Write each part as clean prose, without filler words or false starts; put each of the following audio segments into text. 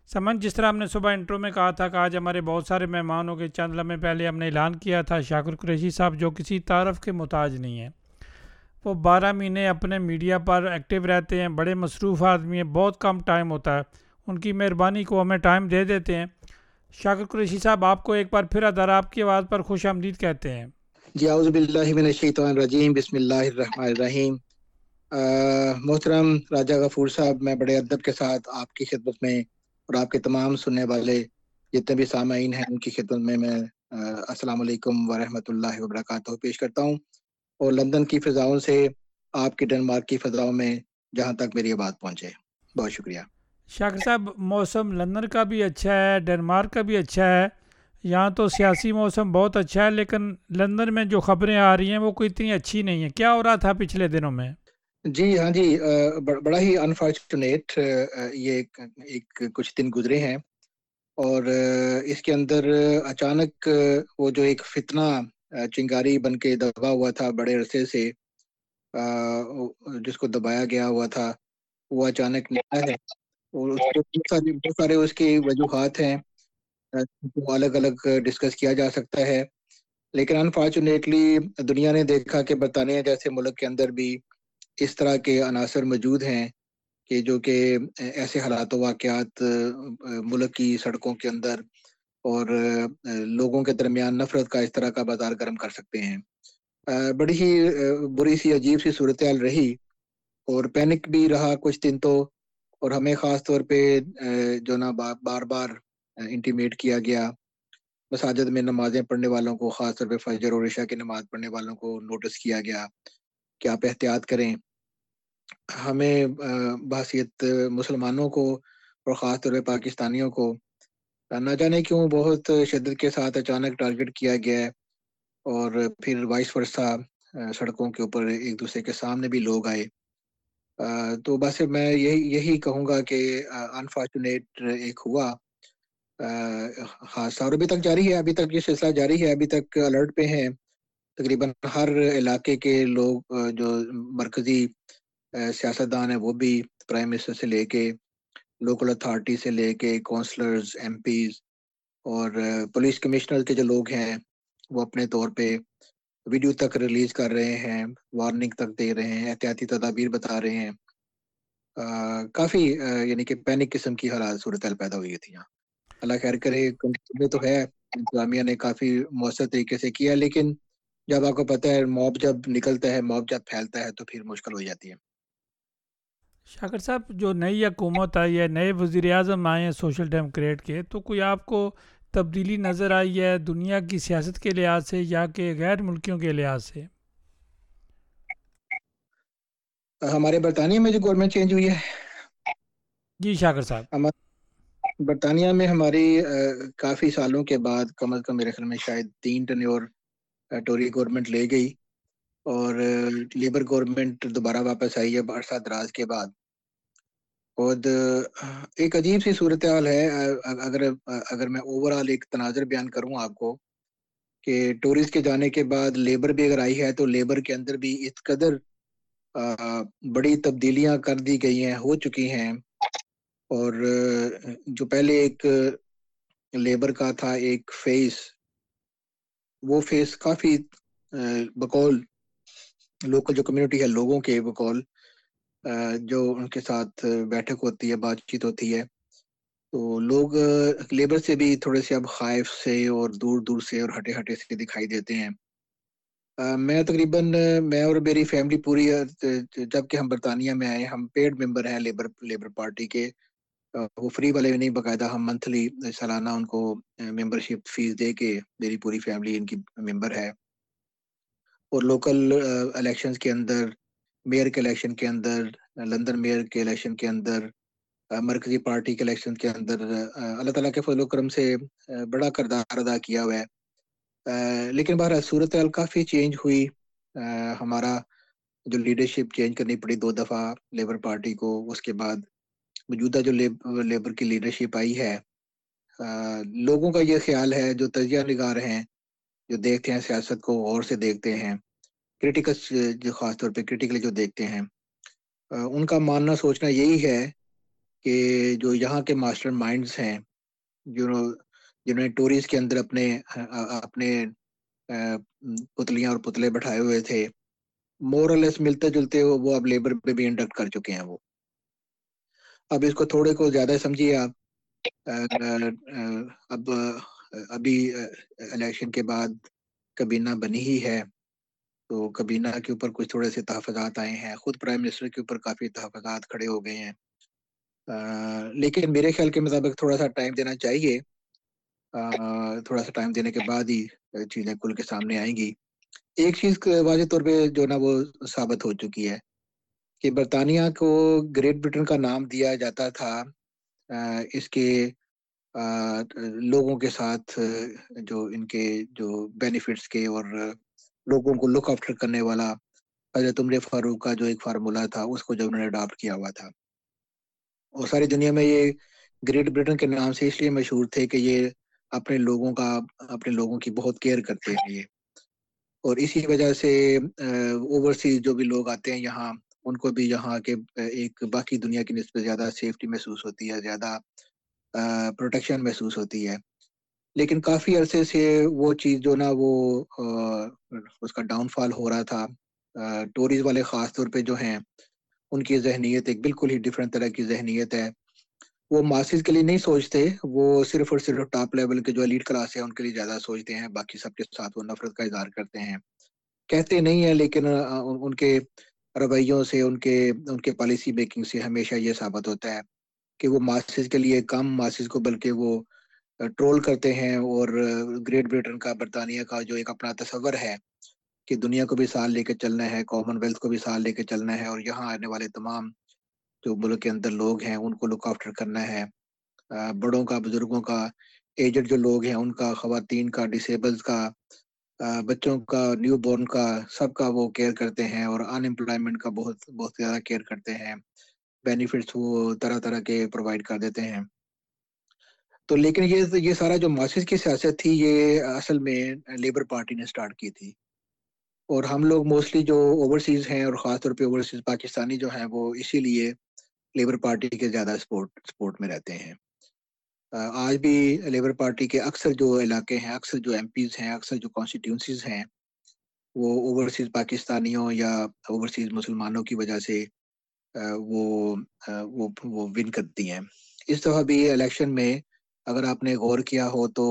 سمن، جس طرح ہم نے صبح انٹرو میں کہا تھا کہ آج ہمارے بہت سارے مہمانوں کے چند لمحے پہلے ہم نے اعلان کیا تھا شاکر قریشی صاحب جو کسی تعارف کے محتاج نہیں ہیں. وہ 12 مہینے اپنے میڈیا پر ایکٹیو رہتے ہیں، بڑے مصروف آدمی ہیں، بہت کم ٹائم ہوتا ہے. ان کی مہربانی کو ہمیں ٹائم دے دیتے ہیں. شاکر قریشی صاحب، آپ کو ایک بار پھر آپ کی آواز پر خوش آمدید کہتے ہیں. جی اعوذ باللہ من الشیطان الرجیم، بسم اللہ الرحمن الرحیم. محترم راجہ غفور صاحب، میں بڑے ادب کے ساتھ آپ کی خدمت میں اور آپ کے تمام سننے والے جتنے بھی سامعین ہیں ان کی خدمت میں السلام علیکم ورحمۃ اللہ وبرکاتہ پیش کرتا ہوں، اور لندن کی فضاؤں سے آپ کی ڈنمارک کی فضاؤں میں جہاں تک میری آواز پہنچے. بہت شکریہ. شاکر صاحب، موسم لندن کا بھی اچھا ہے، ڈنمارک کا بھی اچھا ہے. یہاں تو سیاسی موسم بہت اچھا ہے، لیکن لندن میں جو خبریں آ رہی ہیں وہ کوئی اتنی اچھی نہیں ہیں. کیا ہو رہا تھا پچھلے دنوں میں؟ جی ہاں جی، بڑا ہی انفارچونیٹ یہ ایک کچھ دن گزرے ہیں، اور اس کے اندر اچانک وہ جو ایک فتنہ چنگاری بن کے دبا ہوا تھا بڑے عرصے سے، جس کو دبایا گیا ہوا تھا، وہ اچانک نکلا ہے. اور اس کے بہت سارے اس کی وجوہات ہیں جو الگ الگ ڈسکس کیا جا سکتا ہے، لیکن انفارچونیٹلی دنیا نے دیکھا کہ برطانیہ جیسے ملک کے اندر بھی اس طرح کے عناصر موجود ہیں کہ جو کہ ایسے حالات و واقعات ملک کی سڑکوں کے اندر اور لوگوں کے درمیان نفرت کا اس طرح کا بازار گرم کر سکتے ہیں. بڑی ہی بری سی عجیب سی صورتحال رہی، اور پینک بھی رہا کچھ دن تو. اور ہمیں خاص طور پہ جو نا بار بار انٹیمیٹ کیا گیا، مساجد میں نمازیں پڑھنے والوں کو، خاص طور پہ فجر اور عشاء کی نماز پڑھنے والوں کو نوٹس کیا گیا کہ آپ احتیاط کریں. ہمیں بحیثیت مسلمانوں کو اور خاص طور پہ پاکستانیوں کو نہ جانے کیوں بہت شدت کے ساتھ اچانک ٹارگٹ کیا گیا ہے، اور پھر وائس ورثہ سڑکوں کے اوپر ایک دوسرے کے سامنے بھی لوگ آئے. تو بس میں یہی کہوں گا کہ انفارچونیٹ ایک ہوا حادثہ، اور ابھی تک جاری ہے، ابھی تک یہ سلسلہ جاری ہے، ابھی تک الرٹ پہ ہیں تقریباً ہر علاقے کے لوگ. جو مرکزی سیاستدان ہیں وہ بھی، پرائم منسٹر سے لے کے لوکل اتھارٹی سے لے کے کونسلرز، ایم پیز اور پولیس کمشنر کے جو لوگ ہیں وہ اپنے طور پہ ویڈیو تک ریلیز کر رہے ہیں، وارننگ تک دے رہے ہیں، احتیاطی تدابیر بتا رہے ہیں. کافی یعنی کہ پینک قسم کی حالات صورتحال پیدا ہوئی تھی. اللہ خیر کرے. کنٹینیو تو ہے، انتظامیہ نے کافی مؤثر طریقے سے کیا، لیکن جب آپ کو پتہ ہے موب جب نکلتا ہے، موب جب پھیلتا ہے تو پھر مشکل ہو جاتی ہے. شاکر صاحب، جو نئی حکومت آئی ہے، نئے وزیر اعظم آئے ہیں سوشل ڈیموکریٹ کے، تو کوئی آپ کو تبدیلی نظر آئی ہے دنیا کی سیاست کے لحاظ سے یا کہ غیر ملکیوں کے لحاظ سے؟ ہمارے برطانیہ میں جو گورنمنٹ چینج ہوئی ہے، جی شاکر صاحب. برطانیہ میں ہماری کافی سالوں کے بعد، کم از کم میرے خیال میں شاید 3 ٹنیور ٹوری گورنمنٹ لے گئی، اور لیبر گورنمنٹ دوبارہ واپس آئی ہے عرصہ دراز کے بعد. اور ایک عجیب سی صورتحال ہے. اگر میں اوور آل ایک تناظر بیان کروں آپ کو کہ ٹوریز کے جانے کے بعد لیبر بھی اگر آئی ہے، تو لیبر کے اندر بھی اس قدر بڑی تبدیلیاں کر دی گئی ہیں، ہو چکی ہیں. اور جو پہلے ایک لیبر کا تھا ایک فیس، وہ فیس کافی بقول لوکل جو کمیونٹی ہے لوگوں کے بقول جو ان کے ساتھ بیٹھک ہوتی ہے، بات چیت ہوتی ہے، تو لوگ لیبر سے بھی تھوڑے سے اب خائف سے اور دور دور سے اور ہٹے ہٹے سے دکھائی دیتے ہیں. میں تقریباً میں اور میری فیملی پوری، جب کہ ہم برطانیہ میں آئے، ہم پیڈ ممبر ہیں لیبر پارٹی کے. وہ فری والے بھی نہیں، باقاعدہ ہم منتھلی سالانہ ان کو ممبرشپ فیس دے کے میری پوری فیملی ان کی ممبر ہے. اور لوکل الیکشنز کے اندر، میئر کے الیکشن کے اندر، لندن میئر کے الیکشن کے اندر، مرکزی پارٹی کے الیکشن کے اندر اللہ تعالیٰ کے فضل و کرم سے بڑا کردار ادا کیا ہوا ہے. لیکن بہرحال صورتحال کافی چینج ہوئی. ہمارا جو لیڈرشپ چینج کرنی پڑی 2 دفعہ لیبر پارٹی کو. اس کے بعد موجودہ جو لیبر کی لیڈرشپ آئی ہے، لوگوں کا یہ خیال ہے، جو تجزیہ نگار ہیں، جو دیکھتے ہیں سیاست کو غور سے دیکھتے ہیں، کرٹیکس جو خاص طور پہ کرٹیکلی جو دیکھتے ہیں، ان کا ماننا سوچنا یہی ہے کہ جو یہاں کے ماسٹر مائنڈز ہیں جنہوں نے ٹوریز کے اندر اپنے پتلیاں اور پتلے بٹھائے ہوئے تھے، مورلیس ملتے جلتے وہ اب لیبر پہ بھی انڈکٹ کر چکے ہیں. وہ اب اس کو تھوڑے کو زیادہ سمجھیے آپ. اب ابھی الیکشن کے بعد کابینہ بنی ہی ہے، تو کابینہ کے اوپر کچھ تھوڑے سے تحفظات آئے ہیں، خود پرائم منسٹر کے اوپر کافی تحفظات کھڑے ہو گئے ہیں. لیکن میرے خیال کے مطابق تھوڑا سا ٹائم دینا چاہیے. تھوڑا سا ٹائم دینے کے بعد ہی چیزیں کھل کے سامنے آئیں گی. ایک چیز واضح طور پہ جو نا وہ ثابت ہو چکی ہے کہ برطانیہ کو گریٹ برٹن کا نام دیا جاتا تھا اس کے لوگوں کے ساتھ جو ان کے جو بینیفٹس کے اور لوگوں کو لک آفٹر کرنے والا حضرت عمر فاروق کا جو ایک فارمولا تھا، اس کو جو انہوں نے اڈاپٹ کیا ہوا تھا. اور ساری دنیا میں یہ گریٹ برٹن کے نام سے اس لیے مشہور تھے کہ یہ اپنے لوگوں کی بہت کیئر کرتے ہیں یہ. اور اسی وجہ سے اوورسیز جو بھی لوگ آتے ہیں یہاں، ان کو بھی یہاں کے ایک باقی دنیا کی نسبت زیادہ سیفٹی محسوس ہوتی ہے، زیادہ پروٹیکشن محسوس ہوتی ہے. لیکن کافی عرصے سے وہ چیز جو نا وہ اس کا ڈاؤن فال ہو رہا تھا. ٹوریز والے خاص طور پہ جو ہیں، ان کی ذہنیت ایک بالکل ہی ڈفرینٹ طرح کی ذہنیت ہے. وہ ماسز کے لیے نہیں سوچتے، وہ صرف اور صرف ٹاپ لیول کے جو ایلیٹ کلاس ہے ان کے لیے زیادہ سوچتے ہیں. باقی سب کے ساتھ وہ نفرت کا اظہار کرتے ہیں، کہتے نہیں ہیں، لیکن ان کے رویوں سے، ان کے پالیسی میکنگ سے ہمیشہ یہ ثابت ہوتا ہے کہ وہ ماسز کے لیے کم ماسز کو بلکہ وہ ٹرول کرتے ہیں. اور گریٹ برٹن کا، برطانیہ کا جو ایک اپنا تصور ہے کہ دنیا کو بھی ساتھ لے کے چلنا ہے، کامن ویلتھ کو بھی ساتھ لے کے چلنا ہے، اور یہاں آنے والے تمام جو ملک کے اندر لوگ ہیں ان کو لک آفٹر کرنا ہے، بڑوں کا، بزرگوں کا، ایجڈ جو لوگ ہیں ان کا، خواتین کا، ڈسیبلز کا، بچوں کا، نیو بورن کا، سب کا وہ کیئر کرتے ہیں. اور ان امپلائمنٹ کا بہت بہت زیادہ کیئر کرتے ہیں. بینیفٹس وہ طرح طرح کے پرووائڈ کر دیتے ہیں. تو لیکن یہ سارا جو ماسز کی سیاست تھی، یہ اصل میں لیبر پارٹی نے سٹارٹ کی تھی. اور ہم لوگ موسٹلی جو اوورسیز ہیں، اور خاص طور پہ اوورسیز پاکستانی جو ہیں، وہ اسی لیے لیبر پارٹی کے زیادہ سپورٹ میں رہتے ہیں. آج بھی لیبر پارٹی کے اکثر جو علاقے ہیں، اکثر جو ایم پیز ہیں، اکثر جو کانسٹیٹیونسیز ہیں، وہ اوورسیز پاکستانیوں یا اوورسیز مسلمانوں کی وجہ سے وہ ون کرتی ہیں. اس دفعہ بھی الیکشن میں اگر آپ نے غور کیا ہو تو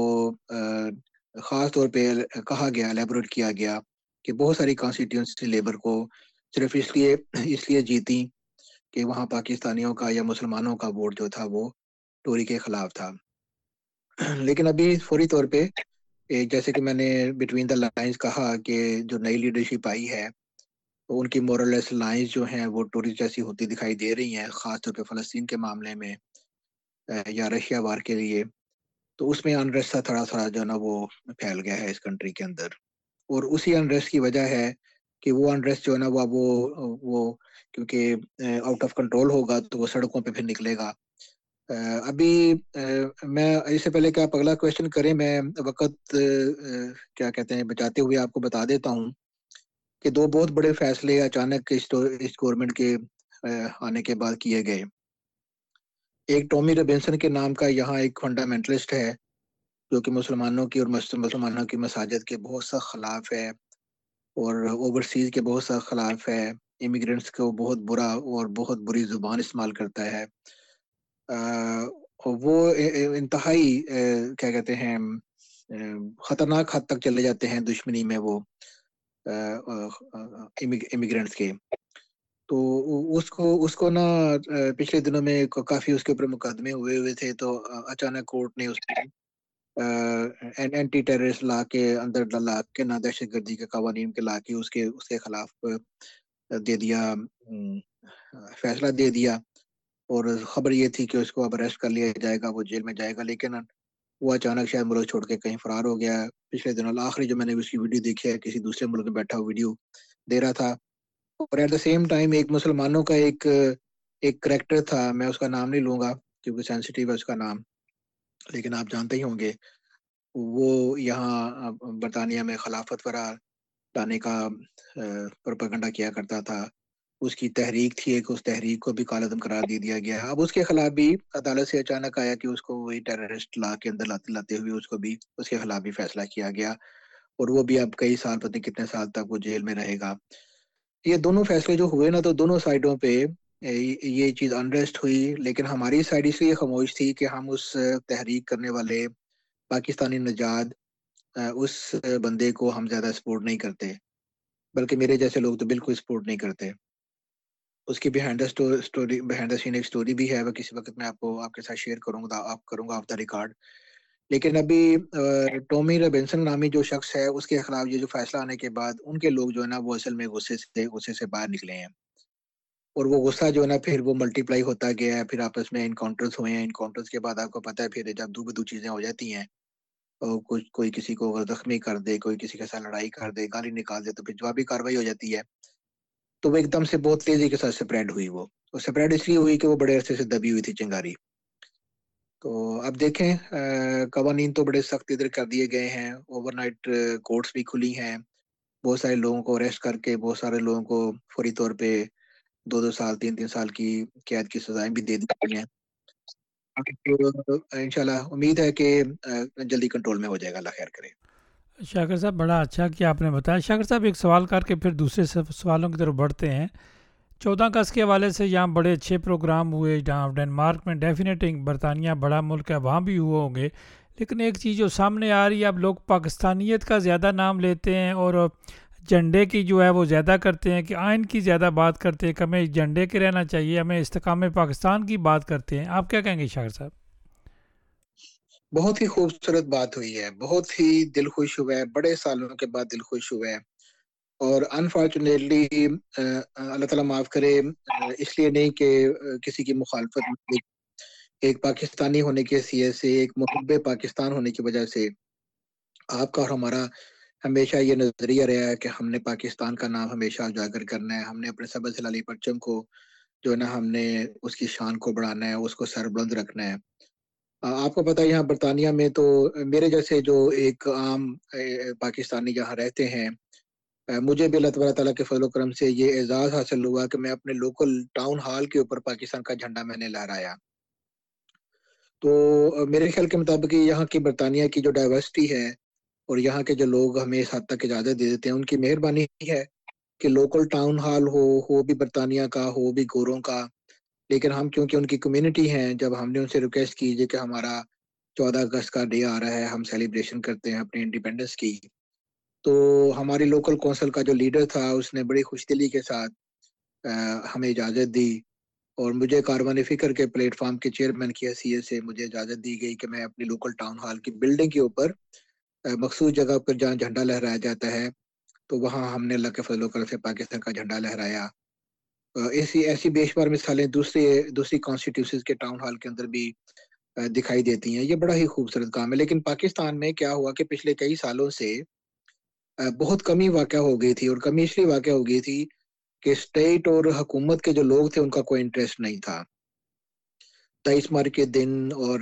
خاص طور پہ کہا گیا، الیبوریٹ کیا گیا کہ بہت ساری کانسٹیٹیونسی لیبر کو صرف اس لیے جیتی کہ وہاں پاکستانیوں کا یا مسلمانوں کا ووٹ جو تھا وہ ٹوری کے خلاف تھا. لیکن ابھی فوری طور پہ جیسے کہ میں نے بٹوین دا لائنز کہا کہ جو نئی لیڈرشپ آئی ہے، ان کی مورلیس لائنز جو ہیں وہ ٹوری جیسی ہوتی دکھائی دے رہی ہیں، خاص طور پہ فلسطین کے معاملے میں یا رشیا وار کے لیے. تو اس میں انریسٹ تھوڑا تھوڑا جو نا وہ پھیل گیا ہے اس کنٹری کے اندر. اور اسی انریسٹ کی وجہ ہے کہ وہ انریسٹ جو ہے نا وہ کیونکہ آؤٹ آف کنٹرول ہوگا تو وہ سڑکوں پہ پھر نکلے گا. ابھی میں اس سے پہلے کہ آپ اگلا کویشچن کریں، میں وقت کیا کہتے ہیں بچاتے ہوئے آپ کو بتا دیتا ہوں کہ دو بہت بڑے فیصلے اچانک اس گورنمنٹ کے آنے کے بعد کیے گئے. ایک ٹامی رابنسن کے نام کا یہاں ایک فنڈامنٹلسٹ ہے جو کہ مسلمانوں کی اور مسلمانوں کی مساجد کے بہت سخت خلاف ہے، اور اوورسیز کے بہت سخت خلاف ہے. امیگرینٹس کو بہت برا اور بہت بری زبان استعمال کرتا ہے. وہ انتہائی کیا کہتے ہیں خطرناک حد تک چلے جاتے ہیں دشمنی میں وہ امیگرینٹس کے. تو اس کو نا پچھلے دنوں میں کافی اس کے اوپر مقدمے ہوئے تھے. تو اچانک کورٹ نے اس اینٹی ٹیررسٹ لا کے اندر لا کے نہ دہشت گردی کے قوانین کے لا کے اس کے خلاف دے دیا، فیصلہ دے دیا. اور خبر یہ تھی کہ اس کو اب اریسٹ کر لیا جائے گا، وہ جیل میں جائے گا. لیکن وہ اچانک شاید ملک چھوڑ کے کہیں فرار ہو گیا. پچھلے دنوں آخری جو میں نے اس کی ویڈیو دیکھی ہے، کسی دوسرے ملک میں بیٹھا ہوا ویڈیو دے رہا تھا. اور ایٹ دا سیم ٹائم ایک مسلمانوں کا ایک کریکٹر تھا، میں اس کا نام نہیں لوں گا کیونکہ سینسٹیو ہے اس کا نام، لیکن آپ جانتے ہی ہوں گے. وہ یہاں برطانیہ میں خلافت لانے کا پروپیگنڈا کیا کرتا تھا. اس کی تحریک تھی ایک، اس تحریک کو بھی کالعدم قرار دے دیا گیا. اب اس کے خلاف بھی عدالت سے اچانک آیا کہ اس کو وہی ٹیررسٹ لا کے اندر لاتے ہوئے اس کو بھی اس کے خلاف بھی فیصلہ کیا گیا، اور وہ بھی اب کئی سال، پتہ نہیں کتنے سال تک وہ جیل میں رہے گا. یہ دونوں فیصلے جو ہوئے نا، تو دونوں سائڈوں پہ یہ چیز انریسٹ ہوئی، لیکن ہماری سائڈ اس لیے خاموش تھی کہ ہم اس تحریک کرنے والے پاکستانی نژاد اس بندے کو ہم زیادہ سپورٹ نہیں کرتے، بلکہ میرے جیسے لوگ تو بالکل سپورٹ نہیں کرتے. اس کی بہائنڈ دا سین ایک سٹوری بھی ہے، وہ کسی وقت میں آپ کے ساتھ شیئر کروں گا آف دا ریکارڈ. لیکن ابھی ٹومی رابنسن نامی جو شخص ہے، اس کے خلاف یہ جو فیصلہ آنے کے بعد ان کے لوگ جو ہے نا، وہ اصل میں غصے سے باہر نکلے ہیں، اور وہ غصہ جو ہے نا پھر وہ ملٹی پلائی ہوتا گیا ہے. پھر آپس میں انکاؤنٹرز ہوئے ہیں، انکاؤنٹرز کے بعد آپ کو پتہ ہے پھر جب دو بدو چیزیں ہو جاتی ہیں، اور کوئی کسی کو زخمی کر دے، کوئی کسی کے ساتھ لڑائی کر دے، گالی نکال دے، تو پھر جوابی کاروائی ہو جاتی ہے. تو وہ ایک دم سے بہت تیزی کے ساتھ سپریڈ ہوئی. وہ سپریڈ اس لیے ہوئی کہ وہ بڑے عرصے سے دبی ہوئی تھی چنگاری. تو اب دیکھیں قوانین تو بڑے سخت ادھر کر دیے گئے ہیں، اوور نائٹ کورٹس بھی کھلی ہیں، بہت سارے لوگوں کو اریسٹ کر کے بہت سارے لوگوں کو فوری طور پہ 2 سال 3 سال کی قید کی سزائیں بھی دے دی گئی ہیں. انشاءاللہ امید ہے کہ جلدی کنٹرول میں ہو جائے گا، اللہ خیر کرے. شاکر صاحب بڑا اچھا کہ آپ نے بتایا. شاکر صاحب ایک سوال کر کے پھر دوسرے سوالوں کی طرف بڑھتے ہیں. 14 اگست کے حوالے سے یہاں بڑے اچھے پروگرام ہوئے، جہاں ڈنمارک میں ڈیفینیٹنگ برطانیہ بڑا ملک ہے، وہاں بھی ہوئے ہوں گے. لیکن ایک چیز جو سامنے آ رہی ہے، اب لوگ پاکستانیت کا زیادہ نام لیتے ہیں اور جھنڈے کی جو ہے وہ زیادہ کرتے ہیں، کہ آئین کی زیادہ بات کرتے ہیں کہ ہمیں جھنڈے کے رہنا چاہیے، ہمیں استحکام پاکستان کی بات کرتے ہیں. آپ کیا کہیں گے شاکر صاحب؟ بہت ہی خوبصورت بات ہوئی ہے، بہت ہی دل خوش ہوا ہے، بڑے سالوں کے بعد دل خوش ہوا ہے. اور انفارچونیٹلی اللہ تعالیٰ معاف کرے، اس لیے نہیں کہ کسی کی مخالفت، ایک پاکستانی ہونے کی حیثیت سے، ایک محب پاکستان ہونے کی وجہ سے آپ کا اور ہمارا ہمیشہ یہ نظریہ رہا ہے کہ ہم نے پاکستان کا نام ہمیشہ اجاگر کرنا ہے. ہم نے اپنے سبز ہلالی پرچم کو جو ہے نا، ہم نے اس کی شان کو بڑھانا ہے، اس کو سربلند رکھنا ہے. آپ کو پتہ ہے یہاں برطانیہ میں تو میرے جیسے جو ایک عام پاکستانی جہاں رہتے ہیں، مجھے بھی اللہ تعالیٰ کے فضل و کرم سے یہ اعزاز حاصل ہوا کہ میں اپنے لوکل ٹاؤن ہال کے اوپر پاکستان کا جھنڈا میں نے لہرایا. تو میرے خیال کے مطابق یہاں کی برطانیہ کی جو ڈائیورسٹی ہے اور یہاں کے جو لوگ ہمیں اس حد تک اجازت دے دیتے ہیں، ان کی مہربانی ہے کہ لوکل ٹاؤن ہال ہو بھی برطانیہ کا، ہو بھی گوروں کا. لیکن ہم کیونکہ ان کی کمیونٹی ہیں، جب ہم نے ان سے ریکویسٹ کی کہ ہمارا 14 اگست کا ڈے آ رہا ہے، ہم سیلیبریشن کرتے ہیں اپنی انڈیپینڈنس کی، تو ہماری لوکل کونسل کا جو لیڈر تھا اس نے بڑی خوش دلی کے ساتھ ہمیں اجازت دی، اور مجھے کاروان فکر کے پلیٹ فارم کے چیئرمین کی حیثیت سے مجھے اجازت دی گئی کہ میں اپنی لوکل ٹاؤن ہال کی بلڈنگ کے اوپر مخصوص جگہ پر جہاں جھنڈا لہرایا جاتا ہے، تو وہاں ہم نے اللہ کے فضل و کرم سے پاکستان کا جھنڈا لہرایا. ایسی بے شمار مثالیں دوسری کانسٹیٹیوشنز کے ٹاؤن ہال کے اندر بھی دکھائی دیتی ہیں. یہ بڑا ہی خوبصورت کام ہے. لیکن پاکستان میں کیا ہوا کہ پچھلے کئی سالوں سے بہت کمی واقع ہو گئی تھی، اور کمی اس لیے واقع ہو گئی تھی کہ اسٹیٹ اور حکومت کے جو لوگ تھے ان کا کوئی انٹرسٹ نہیں تھا. 23 مارچ کے دن اور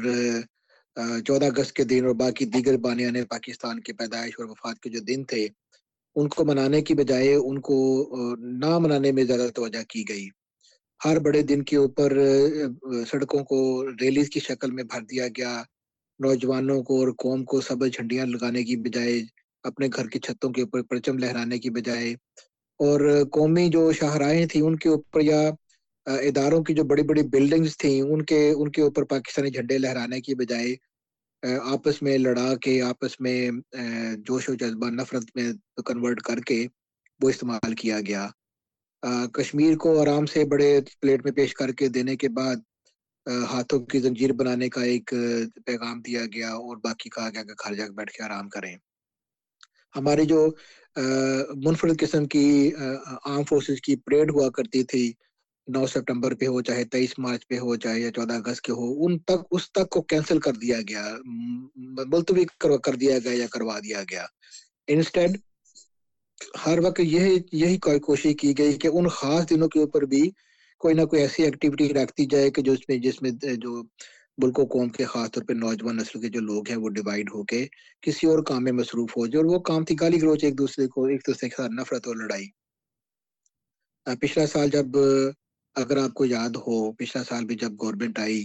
14 اگست کے دن اور باقی دیگر بانیان پاکستان کے پیدائش اور وفات کے جو دن تھے، ان کو منانے کی بجائے ان کو نہ منانے میں زیادہ توجہ کی گئی. ہر بڑے دن کے اوپر سڑکوں کو ریلیز کی شکل میں بھر دیا گیا. نوجوانوں کو اور قوم کو سبز جھنڈیاں لگانے کی بجائے، اپنے گھر کی چھتوں کے اوپر پرچم لہرانے کی بجائے، اور قومی جو شاہراہیں تھیں ان کے اوپر یا اداروں کی جو بڑی بڑی بلڈنگز تھیں ان کے اوپر پاکستانی جھنڈے لہرانے کی بجائے آپس میں لڑا کے، آپس میں جوش و جذبہ نفرت میں کنورٹ کر کے وہ استعمال کیا گیا. کشمیر کو آرام سے بڑے پلیٹ میں پیش کر کے دینے کے بعد ہاتھوں کی زنجیر بنانے کا ایک پیغام دیا گیا، اور باقی کہا گیا کہ گھر جا کے بیٹھ کے آرام کریں. ہماری جو منفرد قسم کی آرم فورسز کی پریڈ ہوا کرتی تھی، 9 سپٹمبر پہ ہو، چاہے 23 مارچ پہ ہو، چاہے یا 14 اگست کے ہو، اس تک کو کینسل کر دیا گیا، ملتوی کر دیا گیا یا کروا دیا گیا. انسٹیڈ ہر وقت یہی کوشش کی گئی کہ ان خاص دنوں کے اوپر بھی کوئی نہ کوئی ایسی ایکٹیویٹی رکھتی جائے کہ جس میں جو ملک و قوم کے خاص طور پہ نوجوان نسل کے جو لوگ ہیں وہ ڈیوائیڈ ہو کے کسی اور کام میں مصروف ہو جائے. اور وہ کام تھی گالی گلوچ، ایک دوسرے کے ساتھ نفرت اور لڑائی. پچھلا سال جب اگر آپ کو یاد ہو، پچھلا سال بھی جب گورنمنٹ آئی،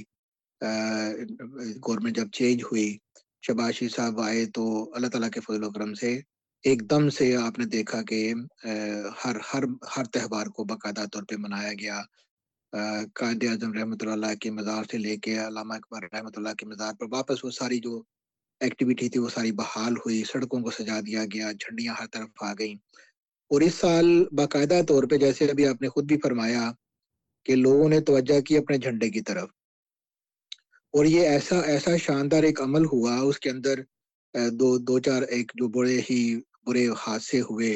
گورنمنٹ جب چینج ہوئی، شہباز شریف صاحب آئے، تو اللہ تعالیٰ کے فضل و کرم سے ایک دم سے آپ نے دیکھا کہ ہر ہر ہر تہوار کو باقاعدہ طور پہ منایا گیا. قائد اعظم رحمۃ اللہ کی مزار سے لے کے علامہ اقبال رحمۃ اللہ کی مزار پر واپس وہ ساری جو ایکٹیویٹی تھی وہ ساری بحال ہوئی، سڑکوں کو سجا دیا گیا، جھنڈیاں ہر طرف آ گئیں. اور اس سال باقاعدہ طور پہ جیسے ابھی آپ نے خود بھی فرمایا کہ لوگوں نے توجہ کی اپنے جھنڈے کی طرف، اور یہ ایسا شاندار ایک عمل ہوا. اس کے اندر دو چار ایک جو برے حادثے ہوئے.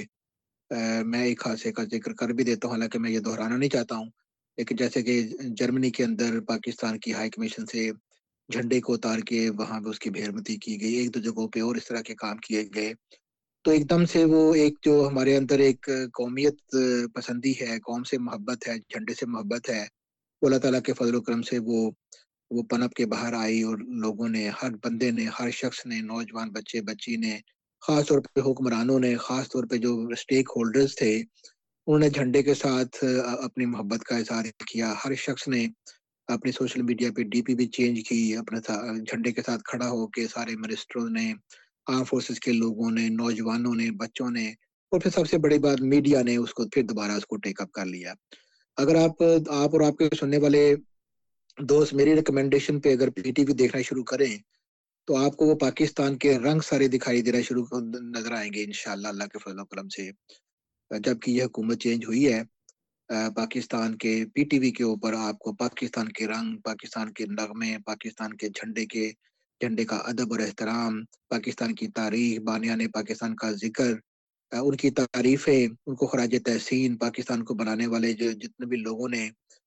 میں ایک حادثے کا ذکر کر بھی دیتا ہوں، حالانکہ میں یہ دہرانا نہیں چاہتا ہوں، لیکن جیسے کہ جرمنی کے اندر پاکستان کی ہائی کمیشن سے جھنڈے کو اتار کے وہاں پہ اس کی بھیرمتی کی گئی، ایک دو جگہوں پہ اور اس طرح کے کام کیے گئے. تو ایک دم سے وہ ایک جو ہمارے اندر ایک قومیت پسندی ہے، قوم سے محبت ہے، جھنڈے سے محبت ہے، وہ اللہ تعالیٰ کے فضل و کرم سے وہ پنپ کے باہر آئی. اور لوگوں نے، ہر بندے نے، ہر شخص نے، نوجوان، بچے بچی نے، خاص طور پہ حکمرانوں نے، خاص طور پہ جو اسٹیک ہولڈرز تھے، انہوں نے جھنڈے کے ساتھ اپنی محبت کا اظہار کیا. ہر شخص نے اپنی سوشل میڈیا پہ ڈی پی بھی چینج کی، اپنے جھنڈے کے ساتھ کھڑا ہو کے. سارے منسٹروں نے، آرم فورسز کے لوگوں نے، نوجوانوں نے، بچوں نے، اور پھر سب سے بڑی بات میڈیا نے اس کو پھر دوبارہ اس کو ٹیک اپ کر لیا. اگر آپ اور آپ کے سننے والے دوست میری ریکمنڈیشن پہ اگر پی ٹی وی دیکھنا شروع کریں تو آپ کو وہ پاکستان کے رنگ سارے دکھائی دے رہا نظر آئیں گے انشاءاللہ اللہ کے فضل و کرم سے. جبکہ یہ حکومت چینج ہوئی ہے، پاکستان کے پی ٹی وی کے اوپر آپ کو پاکستان کے رنگ، پاکستان کے نغمے، پاکستان کے جھنڈے کا ادب اور احترام، پاکستان کی تاریخ، بانیان پاکستان کا ذکر، ان کی تعریفیں، ان کو خراج تحسین، پاکستان کو بنانے والے جتنے بھی لوگوں نے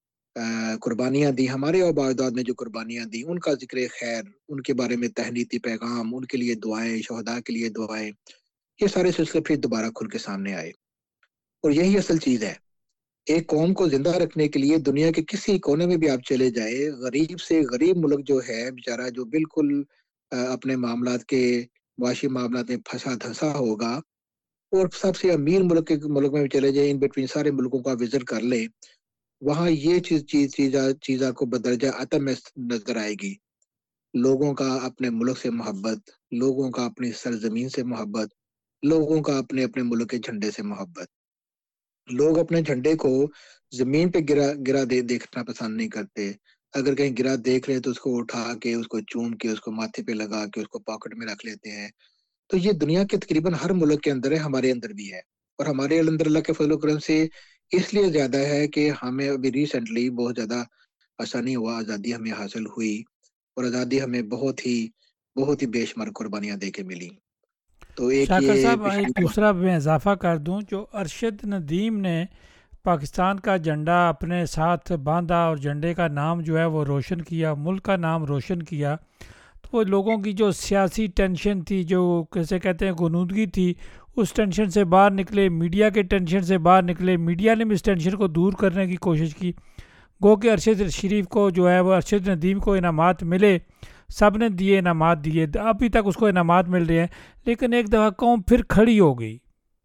قربانیاں دی، ہمارے آباء و اجداد نے جو قربانیاں دی، ان کا ذکر خیر، ان کے بارے میں تہنیتی پیغام، ان کے لیے دعائیں، شہداء کے لیے دعائیں، یہ سارے سلسلے پھر دوبارہ کھل کے سامنے آئے. اور یہی اصل چیز ہے. ایک قوم کو زندہ رکھنے کے لیے دنیا کے کسی کونے میں بھی آپ چلے جائے، غریب سے غریب ملک جو ہے بیچارہ، جو بالکل اپنے معاملات کے معاشی معاملات میں پھنسا دھنسا ہوگا، اور سب سے امیر ملک میں بھی چلے جائیں، ان بٹوین سارے ملکوں کا وزٹ کر لے، وہاں یہ چیز آپ کو بدرجہ عطم میں نظر آئے گی. لوگوں کا اپنے ملک سے محبت، لوگوں کا اپنی سرزمین سے محبت، لوگوں کا اپنے ملک کے جھنڈے سے محبت. لوگ اپنے جھنڈے کو زمین پہ گرا دیکھنا پسند نہیں کرتے. اگر کہیں گرا دیکھ لیں تو اس کو اٹھا کے، اس کو چوم کے، اس کو ماتھے پہ لگا کے، اس کو پاکٹ میں رکھ لیتے ہیں. تو یہ دنیا کے تقریباً ہر ملک کے اندر ہے، ہمارے اندر بھی ہے. اور ہمارے اندر اللہ کے فضل و کرم سے اس لیے زیادہ ہے کہ ہمیں ابھی ریسنٹلی بہت زیادہ آسانی ہوا، آزادی ہمیں حاصل ہوئی، اور آزادی ہمیں بہت ہی بے شمار قربانیاں دے کے ملی. تو ایک شاکر یہ صاحب، ایک دوسرا میں اضافہ کر دوں، جو ارشد ندیم نے پاکستان کا جھنڈا اپنے ساتھ باندھا اور جھنڈے کا نام جو ہے وہ روشن کیا، ملک کا نام روشن کیا، تو وہ لوگوں کی جو سیاسی ٹینشن تھی، جو کیسے کہتے ہیں غنودگی تھی، اس ٹینشن سے باہر نکلے، میڈیا کے ٹینشن سے باہر نکلے. میڈیا نے بھی اس ٹینشن کو دور کرنے کی کوشش کی. گو کہ ارشد شریف کو جو ہے وہ ارشد ندیم کو انعامات ملے، سب نے دیے، انعامات دیے، ابھی تک اس کو انعامات مل رہے ہیں، لیکن ایک دفعہ قوم پھر کھڑی ہو گئی.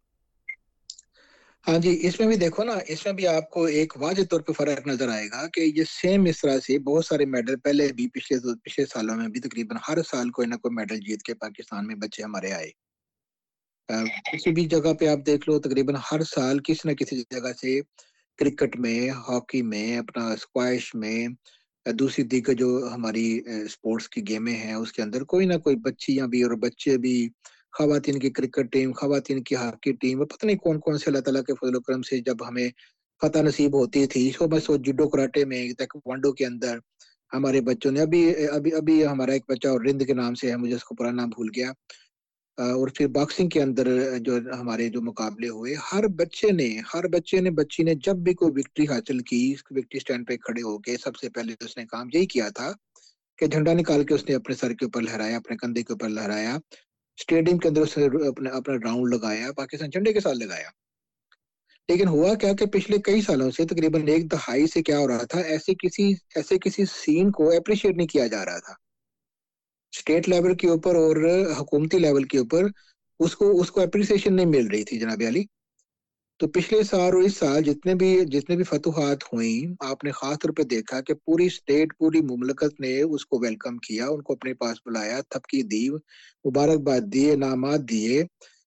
ہاں جی، اس میں بھی دیکھو نا، اس میں بھی آپ کو ایک واضح طور پہ فرق نظر آئے گا کہ یہ سیم اس طرح سے بہت سارے میڈل پہلے بھی پچھلے سالوں میں بھی تقریباً ہر سال کوئی نہ کوئی میڈل جیت کے پاکستان میں بچے ہمارے آئے. کسی بھی جگہ پہ آپ دیکھ لو، تقریباً ہر سال کسی نہ کسی جگہ سے کرکٹ میں، ہاکی میں، اپنا اسکواش میں، دوسری دیگر جو ہماری اسپورٹس کی گیمیں ہیں، اس کے اندر کوئی نہ کوئی بچیاں بھی اور بچے بھی، خواتین کی کرکٹ ٹیم، خواتین کی ہاکی ٹیم، اور پتہ نہیں کون سے اللہ تعالیٰ کے فضل و کرم سے جب ہمیں فتح نصیب ہوتی تھی. بس وہ جوڈو کراٹے میں، تائیکوانڈو کے اندر ہمارے بچوں نے، ابھی ہمارا ایک بچہ اور رند کے نام سے ہے، مجھے اس کو پورا نام بھول گیا، اور پھر باکسنگ کے اندر جو ہمارے جو مقابلے ہوئے، ہر بچی نے جب بھی کوئی وکٹری حاصل کی، وکٹری سٹینڈ پہ کھڑے ہو کے سب سے پہلے اس نے کام یہی کیا تھا کہ جھنڈا نکال کے اس نے اپنے سر کے اوپر لہرایا، اپنے کندھے کے اوپر لہرایا، اسٹیڈیم کے اندر اس نے اپنا راؤنڈ لگایا، پاکستان جھنڈے کے ساتھ لگایا. لیکن ہوا کیا کہ پچھلے کئی سالوں سے، تقریباً ایک دہائی سے کیا ہو رہا تھا، ایسے کسی سین کو اپریشیٹ نہیں کیا جا رہا تھا اسٹیٹ لیول کے اوپر اور حکومتی لیول کے اوپر. اس کو اپریسیشن نہیں مل رہی تھی جناب علی. تو پچھلے سال اور اس سال جتنے بھی فتوحات ہوئیں، آپ نے خاص طور پہ دیکھا کہ پوری اسٹیٹ، پوری مملکت نے اس کو ویلکم کیا، ان کو اپنے پاس بلایا، تھپکی دی، مبارکباد دی، انعامات دیے۔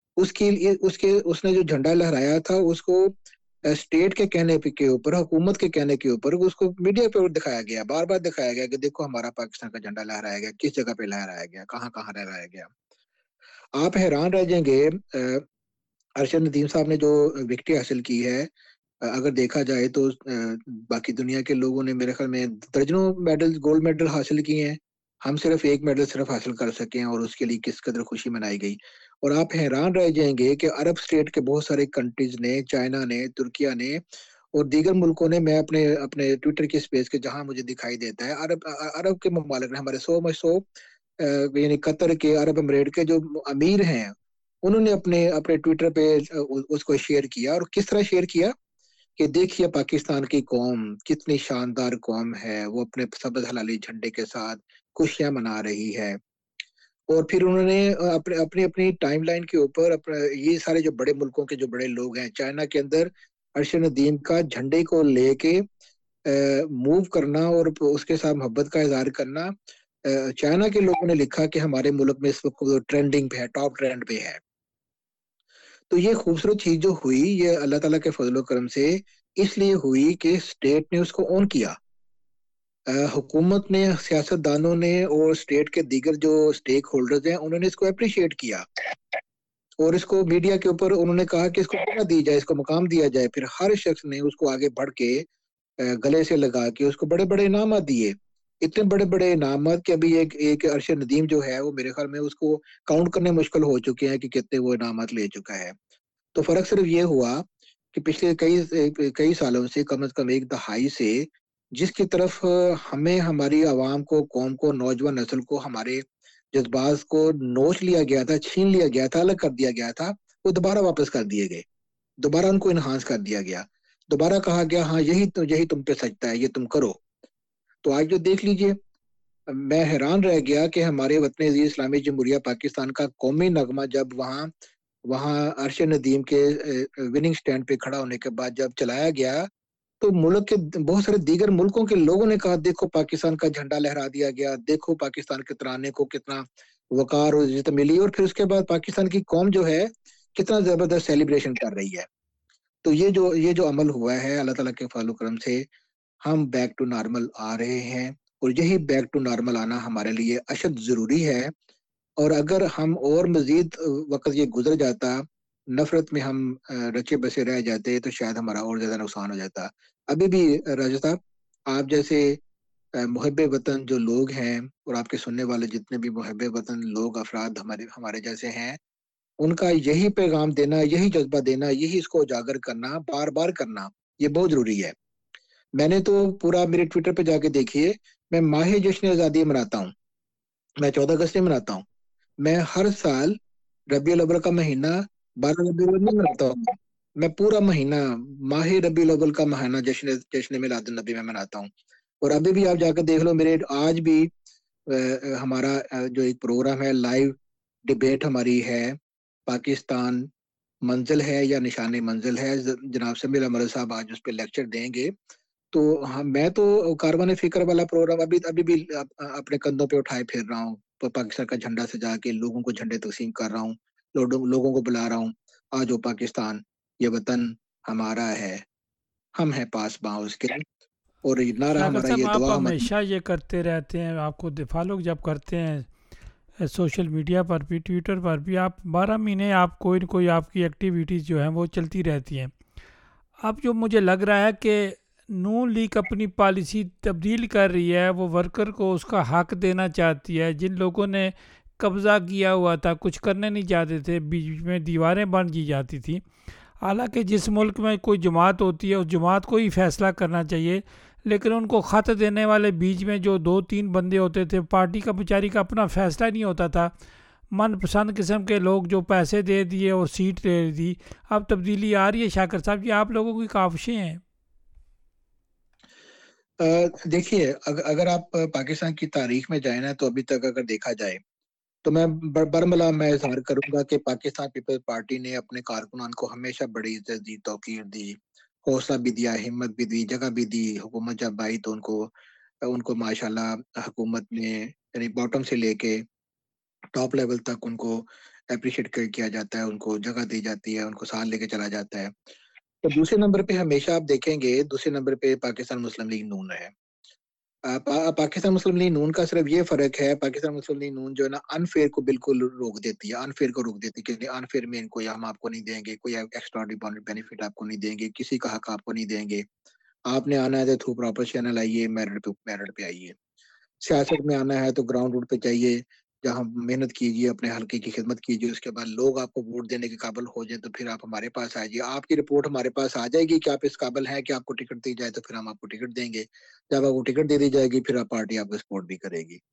اس نے جو جھنڈا لہرایا تھا اس کو اسٹیٹ کے کہنے کے اوپر، حکومت کے کہنے کے اوپر اس کو میڈیا پہ دکھایا گیا، بار بار دکھایا گیا کہ دیکھو ہمارا پاکستان کا جھنڈا لہرایا گیا، کس جگہ پہ لہرایا گیا، کہاں کہاں لہرایا گیا۔ آپ حیران رہ جائیں گے، ارشد ندیم صاحب نے جو وکٹری حاصل کی ہے، اگر دیکھا جائے تو باقی دنیا کے لوگوں نے میرے خیال میں درجنوں میڈل، گولڈ میڈل حاصل کیے ہیں، ہم صرف ایک میڈل صرف حاصل کر سکے ہیں، اور اس کے لیے کس قدر خوشی منائی گئی۔ اور آپ حیران رہ جائیں گے کہ عرب اسٹیٹ کے بہت سارے کنٹریز نے، چائنا نے، ترکیہ نے اور دیگر ملکوں نے، میں اپنے ٹویٹر کے اسپیس کے جہاں مجھے دکھائی دیتا ہے، عرب کے ممالک نے، ہمارے 100 یعنی قطر کے، عرب امریٹ کے جو امیر ہیں، انہوں نے اپنے ٹویٹر پہ اس کو شیئر کیا۔ اور کس طرح شیئر کیا کہ دیکھیے پاکستان کی قوم کتنی شاندار قوم ہے، وہ اپنے سبز ہلالی جھنڈے کے ساتھ خوشیاں منا رہی ہے۔ اور پھر انہوں نے اپنی ٹائم لائن کے اوپر یہ سارے جو بڑے ملکوں کے جو بڑے لوگ ہیں، چائنا کے اندر ارشد ندیم کا جھنڈے کو لے کے موو کرنا اور اس کے ساتھ محبت کا اظہار کرنا، چائنا کے لوگوں نے لکھا کہ ہمارے ملک میں اس وقت ٹرینڈنگ پہ ہے، ٹاپ ٹرینڈ پہ ہے۔ تو یہ خوبصورت چیز جو ہوئی، یہ اللہ تعالیٰ کے فضل و کرم سے اس لیے ہوئی کہ اسٹیٹ نے اس کو اون کیا، حکومت نے، سیاست دانوں نے اور اسٹیٹ کے دیگر جو اسٹیک ہولڈرز ہیں انہوں نے اس کو اپریشیٹ کیا، اور اس کو میڈیا کے اوپر انہوں نے کہا کہ اس کو جگہ دی جائے، اس کو مقام دیا جائے۔ پھر ہر شخص نے اس کو آگے بڑھ کے گلے سے لگا کے اس کو بڑے بڑے انعامات دیے، اتنے بڑے بڑے انعامات کہ ابھی ایک ارشد ندیم جو ہے وہ میرے خیال میں اس کو کاؤنٹ کرنے مشکل ہو چکے ہیں کہ کتنے وہ انعامات لے چکا ہے۔ تو فرق صرف یہ ہوا کہ پچھلے کئی سالوں سے، کم از کم ایک دہائی سے، جس کی طرف ہمیں، ہماری عوام کو، قوم کو، نوجوان نسل کو، ہمارے جذبات کو نوچ لیا گیا تھا، چھین لیا گیا تھا، الگ کر دیا گیا تھا، وہ دوبارہ واپس کر دیے گئے، دوبارہ ان کو انہانس کر دیا گیا، دوبارہ کہا گیا ہاں یہی تم پہ سجتا ہے، یہ تم کرو۔ تو آج جو دیکھ لیجئے، میں حیران رہ گیا کہ ہمارے وطن عزیز اسلامی جمہوریہ پاکستان کا قومی نغمہ جب وہاں ارشد ندیم کے وننگ سٹینڈ پہ کھڑا ہونے کے بعد جب چلایا گیا، تو ملک کے بہت سارے دیگر ملکوں کے لوگوں نے کہا دیکھو پاکستان کا جھنڈا لہرا دیا گیا، دیکھو پاکستان کے ترانے کو کتنا وقار اور عزت ملی، اور پھر اس کے بعد پاکستان کی قوم جو ہے کتنا زبردست سیلیبریشن کر رہی ہے۔ تو یہ جو عمل ہوا ہے، اللہ تعالیٰ کے فضل و کرم سے ہم بیک ٹو نارمل آ رہے ہیں، اور یہی بیک ٹو نارمل آنا ہمارے لیے اشد ضروری ہے۔ اور اگر ہم اور مزید وقت یہ گزر جاتا، نفرت میں ہم رچے بسے رہ جاتے، تو شاید ہمارا اور زیادہ نقصان ہو جاتا۔ ابھی بھی راجہ صاحب، آپ جیسے محب وطن جو لوگ ہیں، اور آپ کے سننے والے جتنے بھی محب وطن لوگ، افراد ہمارے جیسے ہیں، ان کا یہی پیغام دینا، یہی جذبہ دینا، یہی اس کو اجاگر کرنا، بار بار کرنا، یہ بہت ضروری ہے۔ میں نے تو پورا میرے ٹویٹر پہ جا کے دیکھیے، میں ماہ جشن آزادی مناتا ہوں، میں 14 اگست میں مناتا ہوں، میں ہر سال ربیع الاول کا مہینہ 12 ربیع الاول میں مناتا ہوں، میں پورا مہینہ ماہ ربیع الاول کا مہینہ جشن میلاد النبی میں مناتا ہوں۔ اور ابھی بھی آپ جا کے دیکھ لو، میرے آج بھی ہمارا جو ایک پروگرام ہے، لائیو ڈیبیٹ ہماری ہے، پاکستان منزل ہے یا نشان منزل ہے، جناب سمیع امر صاحب آج اس پہ لیکچر دیں گے۔ تو میں تو کاروان فکر والا پروگرام ابھی بھی اپنے کندھوں پہ اٹھائے پھر رہا ہوں، پاکستان کا جھنڈا سجا کے لوگوں کو جھنڈے تقسیم کر رہا ہوں، لوگوں کو بلا رہا ہوں، آجو پاکستان، یہ وطن ہمارا ہے، ہم ہیں پاسباں اس کے، اور نعرہ شاکر ہمارا صاحب، یہ آپ دعا ہماری۔ ہمیشہ یہ کرتے رہتے ہیں، آپ کو فالو جب کرتے ہیں سوشل میڈیا پر بھی، ٹویٹر پر بھی، آپ 12 مہینے آپ کوئی نہ کوئی آپ کی ایکٹیویٹیز جو ہیں وہ چلتی رہتی ہیں۔ اب جو مجھے لگ رہا ہے کہ نون لیگ اپنی پالیسی تبدیل کر رہی ہے، وہ ورکر کو اس کا حق دینا چاہتی ہے۔ جن لوگوں نے قبضہ کیا ہوا تھا، کچھ کرنے نہیں چاہتے تھے، بیچ میں دیواریں بن کی جاتی تھیں، حالانکہ جس ملک میں کوئی جماعت ہوتی ہے اس جماعت کو ہی فیصلہ کرنا چاہیے، لیکن ان کو خط دینے والے بیچ میں جو 2-3 بندے ہوتے تھے، پارٹی کا بیچاری کا اپنا فیصلہ نہیں ہوتا تھا، من پسند قسم کے لوگ جو پیسے دے دیے اور سیٹ دے دی۔ اب تبدیلی آ رہی ہے شاکر صاحب، یہ آپ لوگوں کی کاوشیں ہیں؟ دیکھیے، اگر آپ پاکستان کی تاریخ میں جائیں نا، تو ابھی تک اگر دیکھا جائے تو میں برملا میں اظہار کروں گا کہ پاکستان پیپلز پارٹی نے اپنے کارکنان کو ہمیشہ بڑی عزت دی، توقیر دی، حوصلہ بھی دیا، ہمت بھی دی، جگہ بھی دی۔ حکومت جب آئی تو ان کو ماشاءاللہ حکومت میں یعنی باٹم سے لے کے ٹاپ لیول تک ان کو اپریشیٹ کیا جاتا ہے، ان کو جگہ دی جاتی ہے، ان کو ساتھ لے کے چلا جاتا ہے۔ تو دوسرے نمبر پہ ہمیشہ آپ دیکھیں گے، دوسرے نمبر پہ پاکستان مسلم لیگ نون ہے۔ پاکستان مسلم لیگ نون کا صرف یہ فرق ہے، پاکستان مسلم لیگ نون جو ہے نا انفیئر کو بالکل روک دیتی ہے، انفیئر کو روک دیتی ہے کہ انفیئر میں ان کو ہم آپ کو نہیں دیں گے، کوئی ایکسٹرا بینیفٹ آپ کو نہیں دیں گے، کسی کا حق آپ کو نہیں دیں گے، آپ نے آنا ہے تو تھرو پراپر چینل آئیے، میرٹ پہ آئیے، سیاست میں آنا ہے تو گراؤنڈ روٹ پہ چاہیے، جہاں محنت کیجیے، اپنے حلقے کی خدمت کیجیے، اس کے بعد لوگ آپ کو ووٹ دینے کے قابل ہو جائیں تو پھر آپ ہمارے پاس آ جائیے، آپ کی رپورٹ ہمارے پاس آ جائے گی کہ آپ اس قابل ہیں کہ آپ کو ٹکٹ دی جائے تو پھر ہم آپ کو ٹکٹ دیں گے، جب آپ کو ٹکٹ دے دی جائے گی پھر آپ پارٹی آپ کو سپورٹ بھی کرے گی۔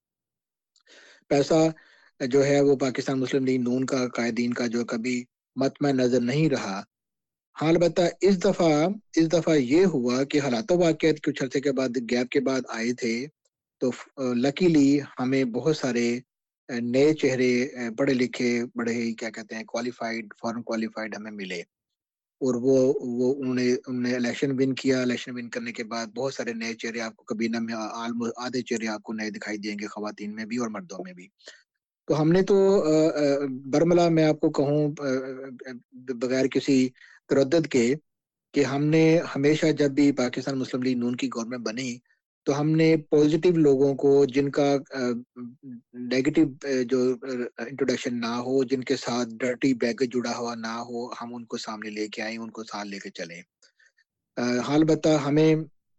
پیسہ جو ہے وہ پاکستان مسلم لیگ نون کا قائدین کا جو کبھی مطمع نظر نہیں رہا۔ حال البتہ اس دفعہ یہ ہوا کہ حالات و واقعات کچھ عرصے کے بعد گیپ کے بعد آئے تھے، تو لکیلی ہمیں بہت سارے نئے چہرے، پڑھے لکھے، بڑے ہی کیا کہتے ہیں کوالیفائڈ، فارم کوالیفائڈ ہمیں ملے، اور وہ انہوں نے الیکشن ون کیا۔ الیکشن ون کرنے کے بعد بہت سارے نئے چہرے آپ کو کبینہ میں آدھے چہرے آپ کو نئے دکھائی دیں گے، خواتین میں بھی اور مردوں میں بھی۔ تو ہم نے تو برملا میں آپ کو کہوں بغیر کسی تردد کے کہ ہم نے ہمیشہ جب بھی پاکستان مسلم لیگ نون کی گورنمنٹ بنی تو ہم نے پوزیٹیو لوگوں کو، جن کا نیگیٹو جو انٹروڈکشن نہ ہو، جن کے ساتھ ڈرٹی بیگ جڑا ہوا نہ ہو، ہم ان کو سامنے لے کے آئیں، ان کو ساتھ لے کے چلیں۔ حال بتا ہمیں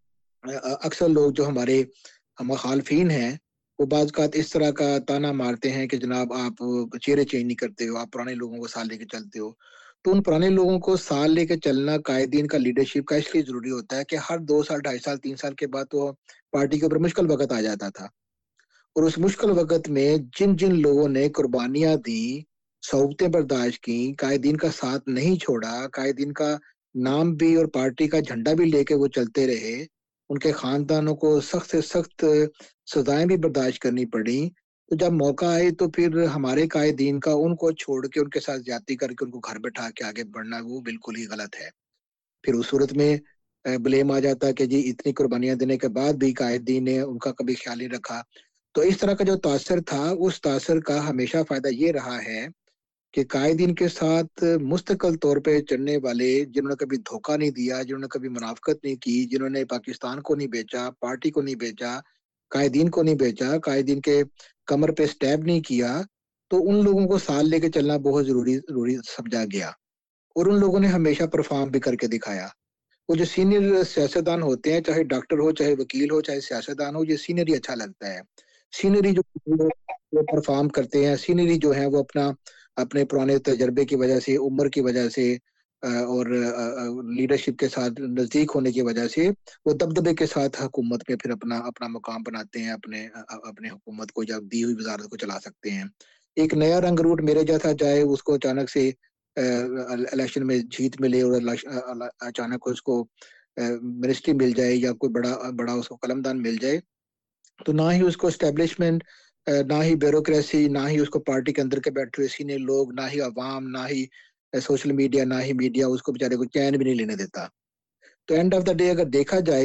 اکثر لوگ جو ہمارے مخالفین ہیں وہ بعض اوقات اس طرح کا تانا مارتے ہیں کہ جناب آپ چہرے چینج نہیں کرتے ہو، آپ پرانے لوگوں کو ساتھ لے کے چلتے ہو۔ تو ان پرانے لوگوں کو ساتھ لے کے چلنا قائدین کا لیڈرشپ کا اس لیے ضروری ہوتا ہے کہ ہر 2 سال 2.5 سال 3 سال کے بعد تو پارٹی کے اوپر مشکل وقت آ جاتا تھا، اور اس مشکل وقت میں جن جن لوگوں نے قربانیاں دی، صعوبتیں برداشت کی، قائدین کا ساتھ نہیں چھوڑا، قائدین کا نام بھی اور پارٹی کا جھنڈا بھی لے کے وہ چلتے رہے، ان کے خاندانوں کو سخت سے سخت سزائیں بھی برداشت کرنی پڑی، تو جب موقع آئے تو پھر ہمارے قائدین کا ان کو چھوڑ کے ان کے ساتھ زیادتی کر کے ان کو گھر بٹھا کے آگے بڑھنا وہ بالکل ہی غلط ہے۔ پھر اس صورت میں بلیم آ جاتا کہ جی اتنی قربانیاں دینے کے بعد بھی قائدین نے ان کا کبھی خیال نہیں رکھا۔ تو اس طرح کا جو تاثر تھا، اس تاثر کا ہمیشہ فائدہ یہ رہا ہے کہ قائدین کے ساتھ مستقل طور پہ چلنے والے، جنہوں نے کبھی دھوکہ نہیں دیا، جنہوں نے کبھی منافقت نہیں کی، جنہوں نے پاکستان کو نہیں بیچا، پارٹی کو نہیں بیچا، قائدین کو نہیں بیچا، قائدین کے کمر پہ سٹیب نہیں کیا، تو ان لوگوں کو ساتھ لے کے چلنا بہت ضروری سمجھا گیا، اور ان لوگوں نے ہمیشہ پرفارم بھی کر کے دکھایا۔ وہ جو سینئر سیاستدان ہوتے ہیں، چاہے ڈاکٹر ہو، چاہے وکیل ہو، چاہے سیاستدان ہو، یہ سینئری اچھا لگتا ہے۔ سینئری جو پرفارم کرتے ہیں، سینئری جو ہے وہ اپنے پرانے تجربے کی وجہ سے، عمر کی وجہ سے، اور لیڈرشپ کے ساتھ نزدیک ہونے کی وجہ سے وہ دبدبے کے ساتھ حکومت میں پھر اپنا مقام بناتے ہیں، اپنے حکومت کو جب دی ہوئی وزارت کو چلا سکتے ہیں۔ ایک نیا رنگ روٹ میرے جیسا جائے، اس کو اچانک سے الیکشن میں جیت ملے اور اچانک اس کو منسٹری مل جائے یا کوئی بڑا اس کو قلمدان مل جائے، تو نہ ہی اس کو اسٹیبلشمنٹ، نہ ہی بیوروکریسی، نہ ہی اس کو پارٹی کے اندر کے بیٹھے ہوئے سینئر لوگ، نہ ہی عوام، نہ ہی سوشل میڈیا، نہ ہی میڈیا اس کو بیچارے کو چین بھی نہیں لینے دیتا۔ تو اینڈ آف دا ڈے اگر دیکھا جائے،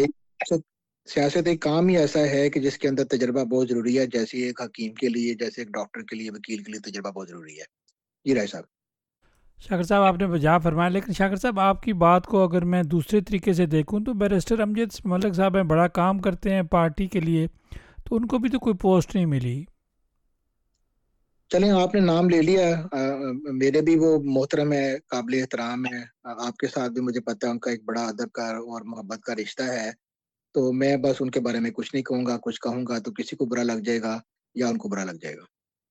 سیاست ایک کام ہی ایسا ہے کہ جس کے اندر تجربہ بہت ضروری ہے، جیسے ایک حکیم کے لیے، جیسے ایک ڈاکٹر کے لیے، وکیل کے لیے تجربہ بہت ضروری ہے۔ جی رائے صاحب۔ شاکر صاحب آپ نے بجا فرمایا، لیکن شاکر صاحب آپ کی بات کو اگر میں دوسرے طریقے سے دیکھوں تو بیرسٹر امجد ملک صاحب ہیں، بڑا کام کرتے ہیں پارٹی کے لیے، تو ان کو بھی تو کوئی پوسٹ نہیں ملی۔ چلیں آپ نے نام لے لیا، میرے بھی وہ محترم ہے، قابل احترام ہے، آپ کے ساتھ بھی مجھے پتہ ہے ان کا ایک بڑا ادب کا اور محبت کا رشتہ ہے، تو میں بس ان کے بارے میں کچھ نہیں کہوں گا، کچھ کہوں گا تو کسی کو برا لگ جائے گا یا ان کو برا لگ جائے گا۔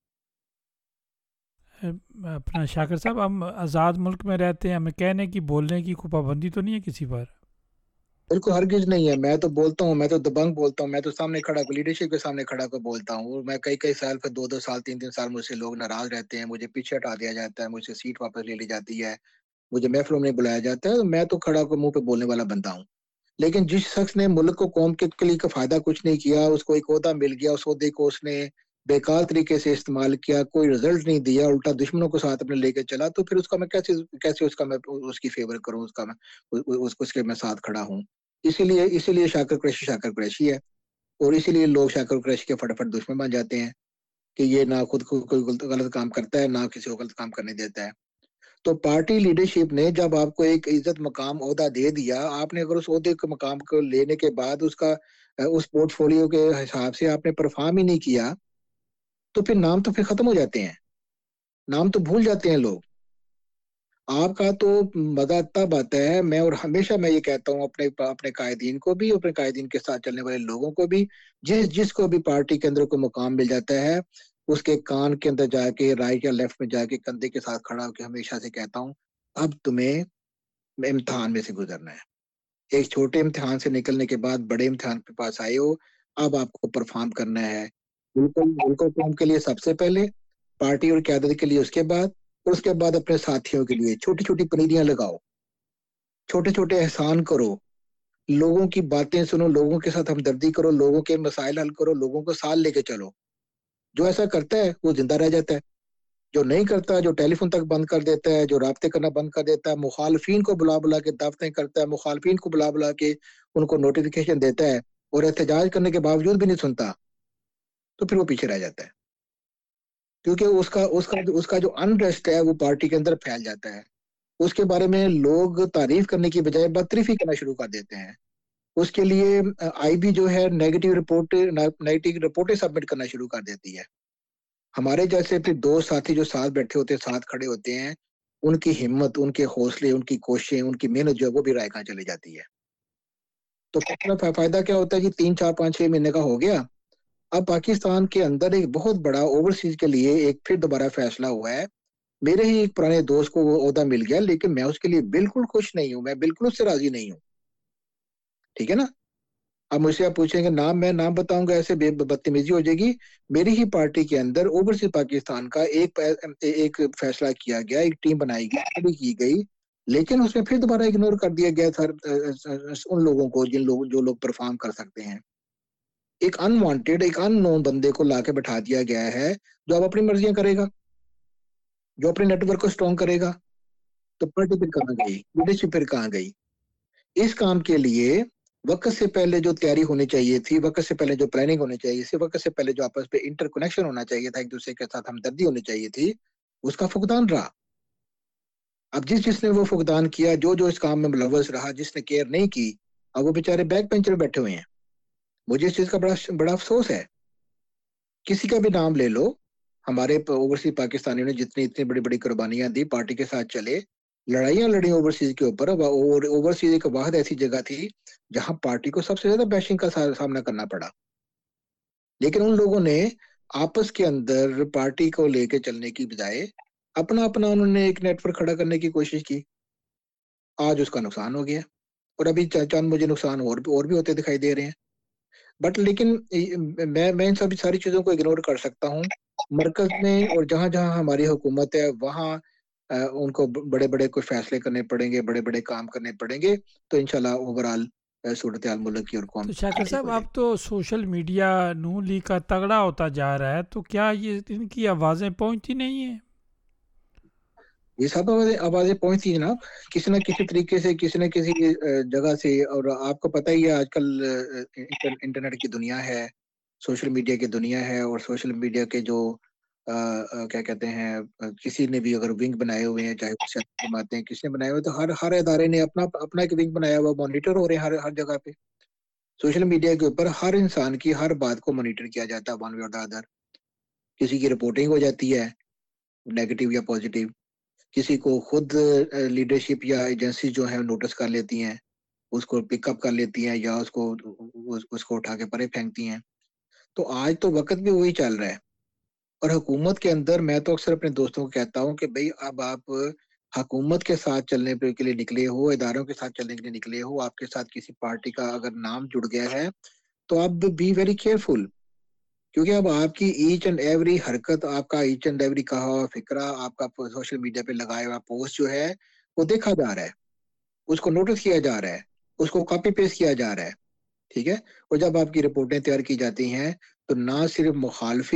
اپنا شاکر صاحب ہم آزاد ملک میں رہتے ہیں، ہمیں کہنے کی، بولنے کی کوئی پابندی تو نہیں ہے کسی پر؟ بالکل ہرگز نہیں ہے، میں تو بولتا ہوں، میں تو دبنگ بولتا ہوں، میں تو سامنے کھڑا کر لیڈرشپ کے سامنے کھڑا کر بولتا ہوں، اور میں کئی سال، پھر 2 سال 3 سال مجھ سے لوگ ناراض رہتے ہیں، مجھے پیچھے ہٹا دیا جاتا ہے، مجھ سے سیٹ واپس لے لی جاتی ہے، مجھے محفلوں میں بلایا جاتا ہے، میں تو کھڑا کر منہ پہ بولنے والا بندہ ہوں۔ لیکن جس شخص نے ملک کو، قوم کے لیے کا فائدہ کچھ نہیں کیا، اس کو ایک عہدہ مل گیا، اس عہدے کو اس نے बेकार तरीके से इस्तेमाल किया, कोई रिजल्ट नहीं दिया, उल्टा दुश्मनों को साथ अपने लेके चला, तो फिर उसका मैं कैसे उसकी फेवर करूं, उसका मैं उसके मैं साथ खड़ा हूं। इसीलिए शाकिर कुरैशी है, और इसीलिए लोग शाकिर कुरैशी के फटाफट दुश्मन बन जाते हैं कि ये ना खुद को कोई गलत काम करता है, ना किसी को गलत काम करने देता है। तो पार्टी लीडरशिप ने जब आपको एक इज्जत मकाम ओहदा दे दिया, आपने अगर उस ओहदे के मकाम को लेने के बाद उस पोर्टफोलियो के हिसाब से आपने परफॉर्म ही नहीं किया, तो फिर नाम तो फिर खत्म हो जाते हैं, नाम तो भूल जाते हैं लोग। आपका तो मजा तब आता है, और हमेशा मैं ये कहता हूँ अपने कायदीन को भी, अपने कायदीन के साथ चलने वाले लोगों को भी, जिसको भी पार्टी के अंदर कोई मुकाम मिल जाता है, उसके कान के अंदर जाके, राइट या लेफ्ट में जाके, कंधे के साथ खड़ा होकर हमेशा से कहता हूँ, अब तुम्हें इम्तिहान में से गुजरना है। एक छोटे इम्तिहान से निकलने के बाद बड़े इम्तिहान के पास आए हो, अब आपको परफॉर्म करना है, मुल्क कौम के लिए सबसे पहले, पार्टी और क़यादत के लिए उसके बाद, और उसके बाद अपने साथियों के लिए छोटी छोटी पनीरियां लगाओ, छोटे छोटे एहसान करो, लोगों की बातें सुनो, लोगों के साथ हमदर्दी करो, लोगों के मसाइल हल करो, लोगों को साथ लेके चलो। जो ऐसा करता है वो जिंदा रह जाता है, जो नहीं करता, जो टेलीफोन तक बंद कर देता है, जो राब्ते करना बंद कर देता है, मुखालफीन को बुला बुला के दावतें करता है, मुखालफीन को बुला बुला के उनको नोटिफिकेशन देता है, और एहतजाज करने के बावजूद भी नहीं सुनता, तो फिर वो पीछे रह जाता है, क्योंकि उसका जो अनरेस्ट है वो पार्टी के अंदर फैल जाता है। उसके बारे में लोग तारीफ करने की बजाय बदतरीफी करना शुरू कर देते हैं। उसके लिए आईबी जो है नेगेटिव रिपोर्टें सबमिट करना शुरू कर देती है। हमारे जैसे फिर दो साथी जो साथ बैठे होते हैं, साथ खड़े होते हैं, उनकी हिम्मत, उनके हौसले, उनकी कोशिशें, उनकी मेहनत जो है वो भी रायका चली जाती है। तो फायदा क्या होता है जी? 3 4 5 6 महीने का हो गया, अब पाकिस्तान के अंदर एक बहुत बड़ा ओवरसीज के लिए एक फिर दोबारा फैसला हुआ है। मेरे ही एक पुराने दोस्त को वो ओहदा मिल गया, लेकिन मैं उसके लिए बिल्कुल खुश नहीं हूँ, मैं बिल्कुल उससे राजी नहीं हूँ, ठीक है ना? अब मुझसे आप पूछेंगे नाम, मैं नाम बताऊंगा, ऐसे बदतमीजी हो जाएगी। मेरी ही पार्टी के अंदर ओवरसीज पाकिस्तान का एक फैसला किया गया, एक टीम बनाई गई, स्टडी की गई, लेकिन उसमें फिर दोबारा इग्नोर कर दिया गया था उन लोगों को जो लोग परफॉर्म कर सकते हैं। एक अनवांटेड, एक अननोन बंदे को लाके बैठा दिया गया है, जो अब अपनी मर्जियां करेगा, जो अपने नेटवर्क को स्ट्रॉन्ग करेगा। तो पार्टी फिर कहाँ गई, लीडरशिप फिर कहाँ गई? इस काम के लिए वक्त से पहले जो तैयारी होनी चाहिए थी, वक्त से पहले जो प्लानिंग होनी चाहिए थी, वक्त से पहले जो आपस में इंटरकनेक्शन होना चाहिए था, एक दूसरे के साथ हमदर्दी होनी चाहिए थी, उसका फुकदान रहा। अब जिसने वो फुकदान किया, जो इस काम में मुलव्वस रहा, जिसने केयर नहीं की, अब वो बेचारे बैक बेंचर में बैठे हुए हैं। मुझे इस चीज का बड़ा अफसोस है। किसी का भी नाम ले लो, हमारे ओवरसीज पाकिस्तानियों ने इतनी बड़ी बड़ी कुर्बानियां दी, पार्टी के साथ चले, लड़ाइयां लड़ी ओवरसीज के ऊपर, और ओवरसीज एक वाहिद ऐसी जगह थी जहां पार्टी को सबसे ज्यादा बैशिंग का सामना करना पड़ा। लेकिन उन लोगों ने आपस के अंदर पार्टी को लेके चलने की बजाय अपना अपना उन्होंने एक नेटवर्क खड़ा करने की कोशिश की। आज उसका नुकसान हो गया, और अभी चंद मुझे नुकसान और भी होते दिखाई दे रहे हैं। बट लेकिन मैं इन सभी सारी चीजों को इग्नोर कर सकता हूँ। मरकज में और जहां जहां हमारी हुकूमत है, वहां उनको बड़े बड़े कुछ फैसले करने पड़ेंगे, बड़े बड़े काम करने पड़ेंगे, तो इंशाल्लाह ओवरऑल सूरत हाल मुल्क की और कौम तो की शाकिर ठीक साहब, हो अब तो सोशल मीडिया नून लीग का तगड़ा होता जा रहा है, तो क्या ये इनकी आवाज़ें पहुंचती नहीं है? ये सब आवाजें पहुंचती है जनाब, किसी न किसी तरीके से, किसी न किसी जगह से। और आपको पता ही है आजकल इंटरनेट की दुनिया है, सोशल मीडिया की दुनिया है, और सोशल मीडिया के जो क्या कहते हैं, किसी ने भी अगर विंग बनाए हुए हैं, चाहे वो सियासी जमातें, किसी ने बनाए हुए, तो हर हर इदारे ने अपना अपना एक विंग बनाया हुआ, मॉनिटर हो रहे हैं हर हर जगह पे। सोशल मीडिया के ऊपर हर इंसान की हर बात को मॉनिटर किया जाता है, वन वे और द अदर। किसी की रिपोर्टिंग हो जाती है, नेगेटिव या पॉजिटिव, किसी को खुद लीडरशिप या एजेंसी जो है नोटिस कर लेती हैं, उसको पिकअप कर लेती हैं, या उसको उठा के परे फेंकती हैं। तो आज तो वक्त भी वही चल रहा है। और हुकूमत के अंदर मैं तो अक्सर अपने दोस्तों को कहता हूँ कि भाई, अब आप हुकूमत के साथ चलने के लिए निकले हो, इदारों के साथ चलने के लिए निकले हो, आपके साथ किसी पार्टी का अगर नाम जुड़ गया है, तो आप बी वेरी केयरफुल। क्योंकि अब आपकी ईच एंड एवरी हरकत, आपका ईच एंड एवरी कहा हुआ फिक्रा, आपका सोशल मीडिया पे लगाया हुआ पोस्ट जो है, वो देखा जा रहा है, उसको नोटिस किया जा रहा है, उसको कॉपी पेस्ट किया जा रहा है, ठीक है। और जब आपकी रिपोर्टें तैयार की जाती हैं, तो ना सिर्फ मुखालफिन,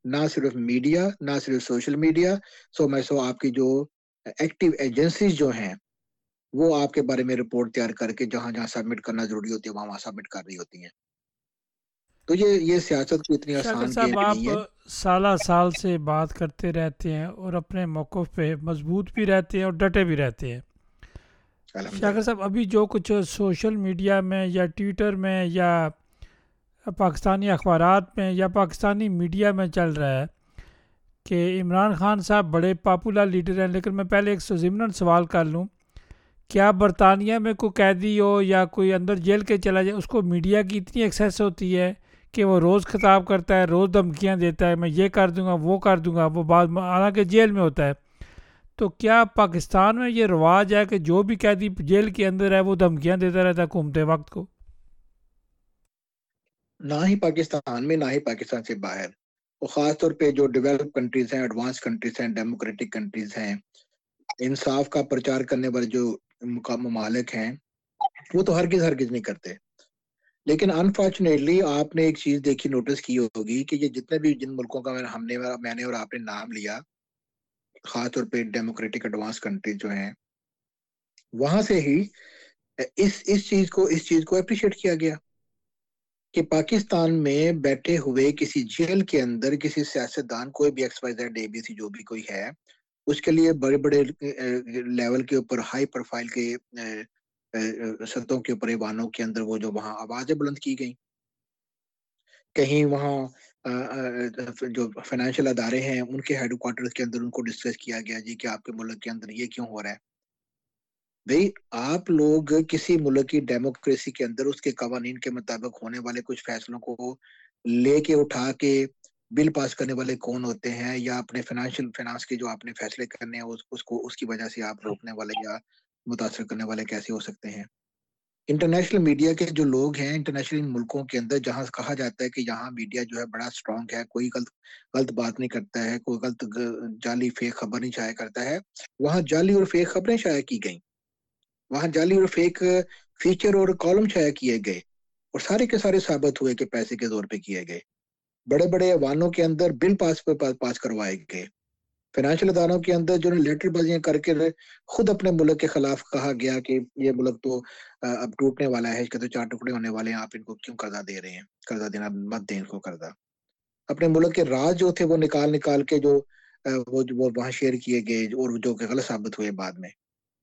نہ صرف میڈیا، نہ صرف سوشل میڈیا، سو آپ کی جو ایکٹیو ایجنسیز جو ہیں وہ آپ کے بارے میں رپورٹ تیار کر کے جہاں جہاں سبمٹ کرنا ضروری ہوتی ہے وہاں سبمٹ کر رہی ہوتی ہیں. تو یہ سیاست کو اتنی شاکر آسان صاحب، گیم آپ نہیں ہے. سالہ سال سے بات کرتے رہتے ہیں اور اپنے موقف پہ مضبوط بھی رہتے ہیں اور ڈٹے بھی رہتے ہیں. شاکر الحمدللہ. صاحب، ابھی جو کچھ سوشل میڈیا میں یا ٹویٹر میں یا پاکستانی اخبارات میں یا پاکستانی میڈیا میں چل رہا ہے کہ عمران خان صاحب بڑے پاپولر لیڈر ہیں، لیکن میں پہلے ایک ضمناً سوال کر لوں، کیا برطانیہ میں کوئی قیدی ہو یا کوئی اندر جیل کے چلا جائے، اس کو میڈیا کی اتنی ایکسیس ہوتی ہے کہ وہ روز خطاب کرتا ہے، روز دھمکیاں دیتا ہے، میں یہ کر دوں گا، وہ کر دوں گا، وہ بعد حالانکہ جیل میں ہوتا ہے. تو کیا پاکستان میں یہ رواج ہے کہ جو بھی قیدی جیل کے اندر ہے وہ دھمکیاں دیتا رہتا ہے گھومتے وقت کو؟ نہ ہی پاکستان میں، نہ ہی پاکستان سے باہر. اور خاص طور پہ جو ڈیولپ کنٹریز ہیں، ایڈوانس کنٹریز ہیں، ڈیموکریٹک کنٹریز ہیں، انصاف کا پرچار کرنے والے جو ممالک ہیں وہ تو ہرگز نہیں کرتے. لیکن انفارچونیٹلی آپ نے ایک چیز دیکھی، نوٹس کی ہوگی کہ یہ جتنے بھی جن ملکوں کا میں نے اور آپ نے نام لیا، خاص طور پہ ڈیموکریٹک ایڈوانس کنٹریز جو ہیں، وہاں سے ہی اس چیز کو اپریشیٹ کیا گیا کہ پاکستان میں بیٹھے ہوئے کسی جیل کے اندر کسی سیاستدان، کوئی بھی X Y Z A B C جو بھی کوئی ہے، اس کے لیے بڑے بڑے لیول کے اوپر ہائی پروفائل کے سطحوں کے اوپر ایوانوں کے اندر وہ جو وہاں آوازیں بلند کی گئیں. کہیں وہاں جو فائنینشیل ادارے ہیں ان کے ہیڈ کوارٹرز کے اندر ان کو ڈسکس کیا گیا جی کہ آپ کے ملک کے اندر یہ کیوں ہو رہا ہے. بھئی آپ لوگ کسی ملک کی ڈیموکریسی کے اندر اس کے قوانین کے مطابق ہونے والے کچھ فیصلوں کو لے کے اٹھا کے بل پاس کرنے والے کون ہوتے ہیں، یا اپنے فائنانس کے جو آپ نے فیصلے کرنے ہیں اس کی وجہ سے آپ روکنے والے یا متاثر کرنے والے کیسے ہو سکتے ہیں؟ انٹرنیشنل میڈیا کے جو لوگ ہیں انٹرنیشنل ملکوں کے اندر جہاں کہا جاتا ہے کہ یہاں میڈیا جو ہے بڑا سٹرونگ ہے، کوئی غلط بات نہیں کرتا ہے، کوئی غلط جعلی فیک خبر نہیں شائع کرتا ہے، وہاں جعلی اور فیک خبریں شائع کی گئیں، وہاں جعلی اور فیک فیچر اور کالم شائع کیے گئے، اور سارے کے سارے ثابت ہوئے کہ پیسے کے زور پہ کیے گئے. بڑے بڑے ایوانوں کے اندر بل پاس کروائے گئے. فائنینشیل اداروں کے اندر جو لیٹر بازیاں کر کے خود اپنے ملک کے خلاف کہا گیا کہ یہ ملک تو اب ٹوٹنے والا ہے، اس کے تو 4 ٹکڑے ہونے والے ہیں، آپ ان کو کیوں قرضہ دے رہے ہیں؟ قرضہ دینا مت دیں ان کو قرضہ. اپنے ملک کے راز جو تھے وہ نکال کے جو وہ وہاں شیئر کیے گئے اور جو کہ غلط ثابت ہوئے بعد میں.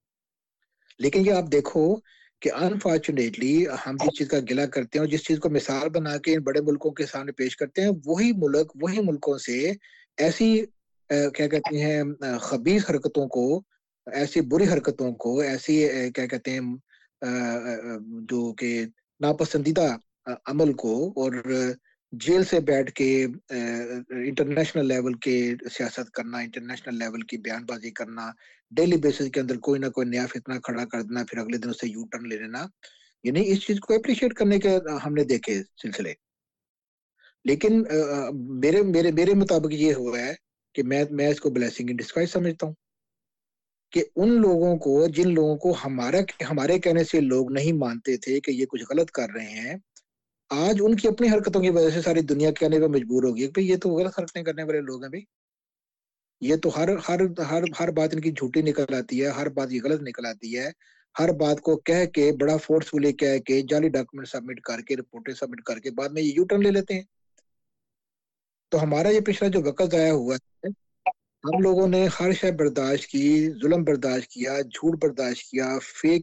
لیکن یہ آپ دیکھو کہ انفارچونیٹلی ہم جس چیز کا گلہ کرتے ہیں اور جس چیز کو مثال بنا کے ان بڑے ملکوں کے سامنے پیش کرتے ہیں، وہی ملکوں سے ایسی کیا کہتے ہیں خبیث حرکتوں کو، ایسی بری حرکتوں کو، ایسی کیا کہتے ہیں جو کہ ناپسندیدہ عمل کو، اور جیل سے بیٹھ کے انٹرنیشنل لیول کے سیاست کرنا، انٹرنیشنل لیول کی بیان بازی کرنا، ڈیلی بیسس کے اندر کوئی نہ کوئی نیا فتنہ کھڑا کر دینا، پھر اگلے دن اسے یو ٹرن لے لینا، یعنی اس چیز کو اپریشیٹ کرنے کے ہم نے دیکھے سلسلے. لیکن میرے مطابق یہ ہوا ہے کہ میں اس کو بلیسنگ ان ڈسگائز سمجھتا ہوں کہ ان لوگوں کو، جن لوگوں کو ہمارے کہنے سے لوگ نہیں مانتے تھے کہ یہ کچھ غلط کر رہے ہیں، آج ان کی اپنی حرکتوں کی وجہ سے ساری دنیا کہنے پہ مجبور ہوگی کہ یہ تو غلط حرکتیں کرنے والے لوگ ہیں. بھائی یہ تو ہر بات ان کی جھوٹی نکل آتی ہے، ہر بات یہ غلط نکل آتی ہے، ہر بات کو کہہ کے بڑا فورسفلی کہہ کے جعلی ڈاکومنٹ سبمٹ کر کے، رپورٹیں سبمٹ کر کے بعد میں یہ یو ٹرن لے لیتے ہیں. تو ہمارا یہ پچھلا جو وقت ضائع ہوا ہے، ہم لوگوں نے ہر شے برداشت کی، ظلم برداشت کیا، جھوٹ برداشت کیا،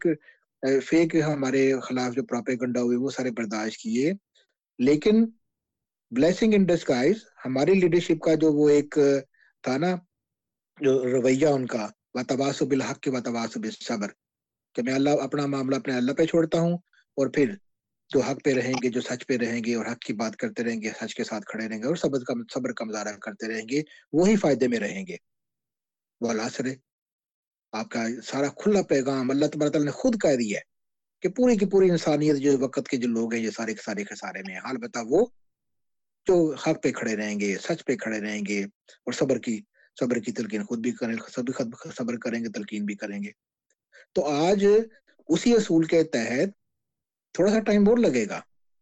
فیک ہمارے خلاف جو پروپیگنڈا ہوئے وہ سارے برداشت کیے. لیکن بلیسنگ ان ڈسگائز ہماری لیڈرشپ کا جو وہ ایک تھا نا، جو رویہ ان کا، وتواصوا بالحق وتواصوا بالصبر، کہ میں اپنا معاملہ اپنے اللہ پہ چھوڑتا ہوں، اور پھر جو حق پہ رہیں گے، جو سچ پہ رہیں گے اور حق کی بات کرتے رہیں گے، سچ کے ساتھ کھڑے رہیں گے اور صبر کا مظاہرہ کرتے رہیں گے، وہی فائدے میں رہیں گے. والعصر، آپ کا سارا کھلا پیغام اللہ تبارک تعالیٰ نے خود کہہ دیا ہے کہ پوری کی پوری انسانیت جو وقت کے جو لوگ ہیں یہ سارے کے سارے خسارے میں ہیں. حال بتا وہ جو حق پہ کھڑے رہیں گے، سچ پہ کھڑے رہیں گے اور صبر کی تلقین خود بھی کریں، صبر کریں گے، تلقین بھی کریں گے. تو آج اسی اصول کے تحت تھوڑا سا ٹائم اور لگے گا،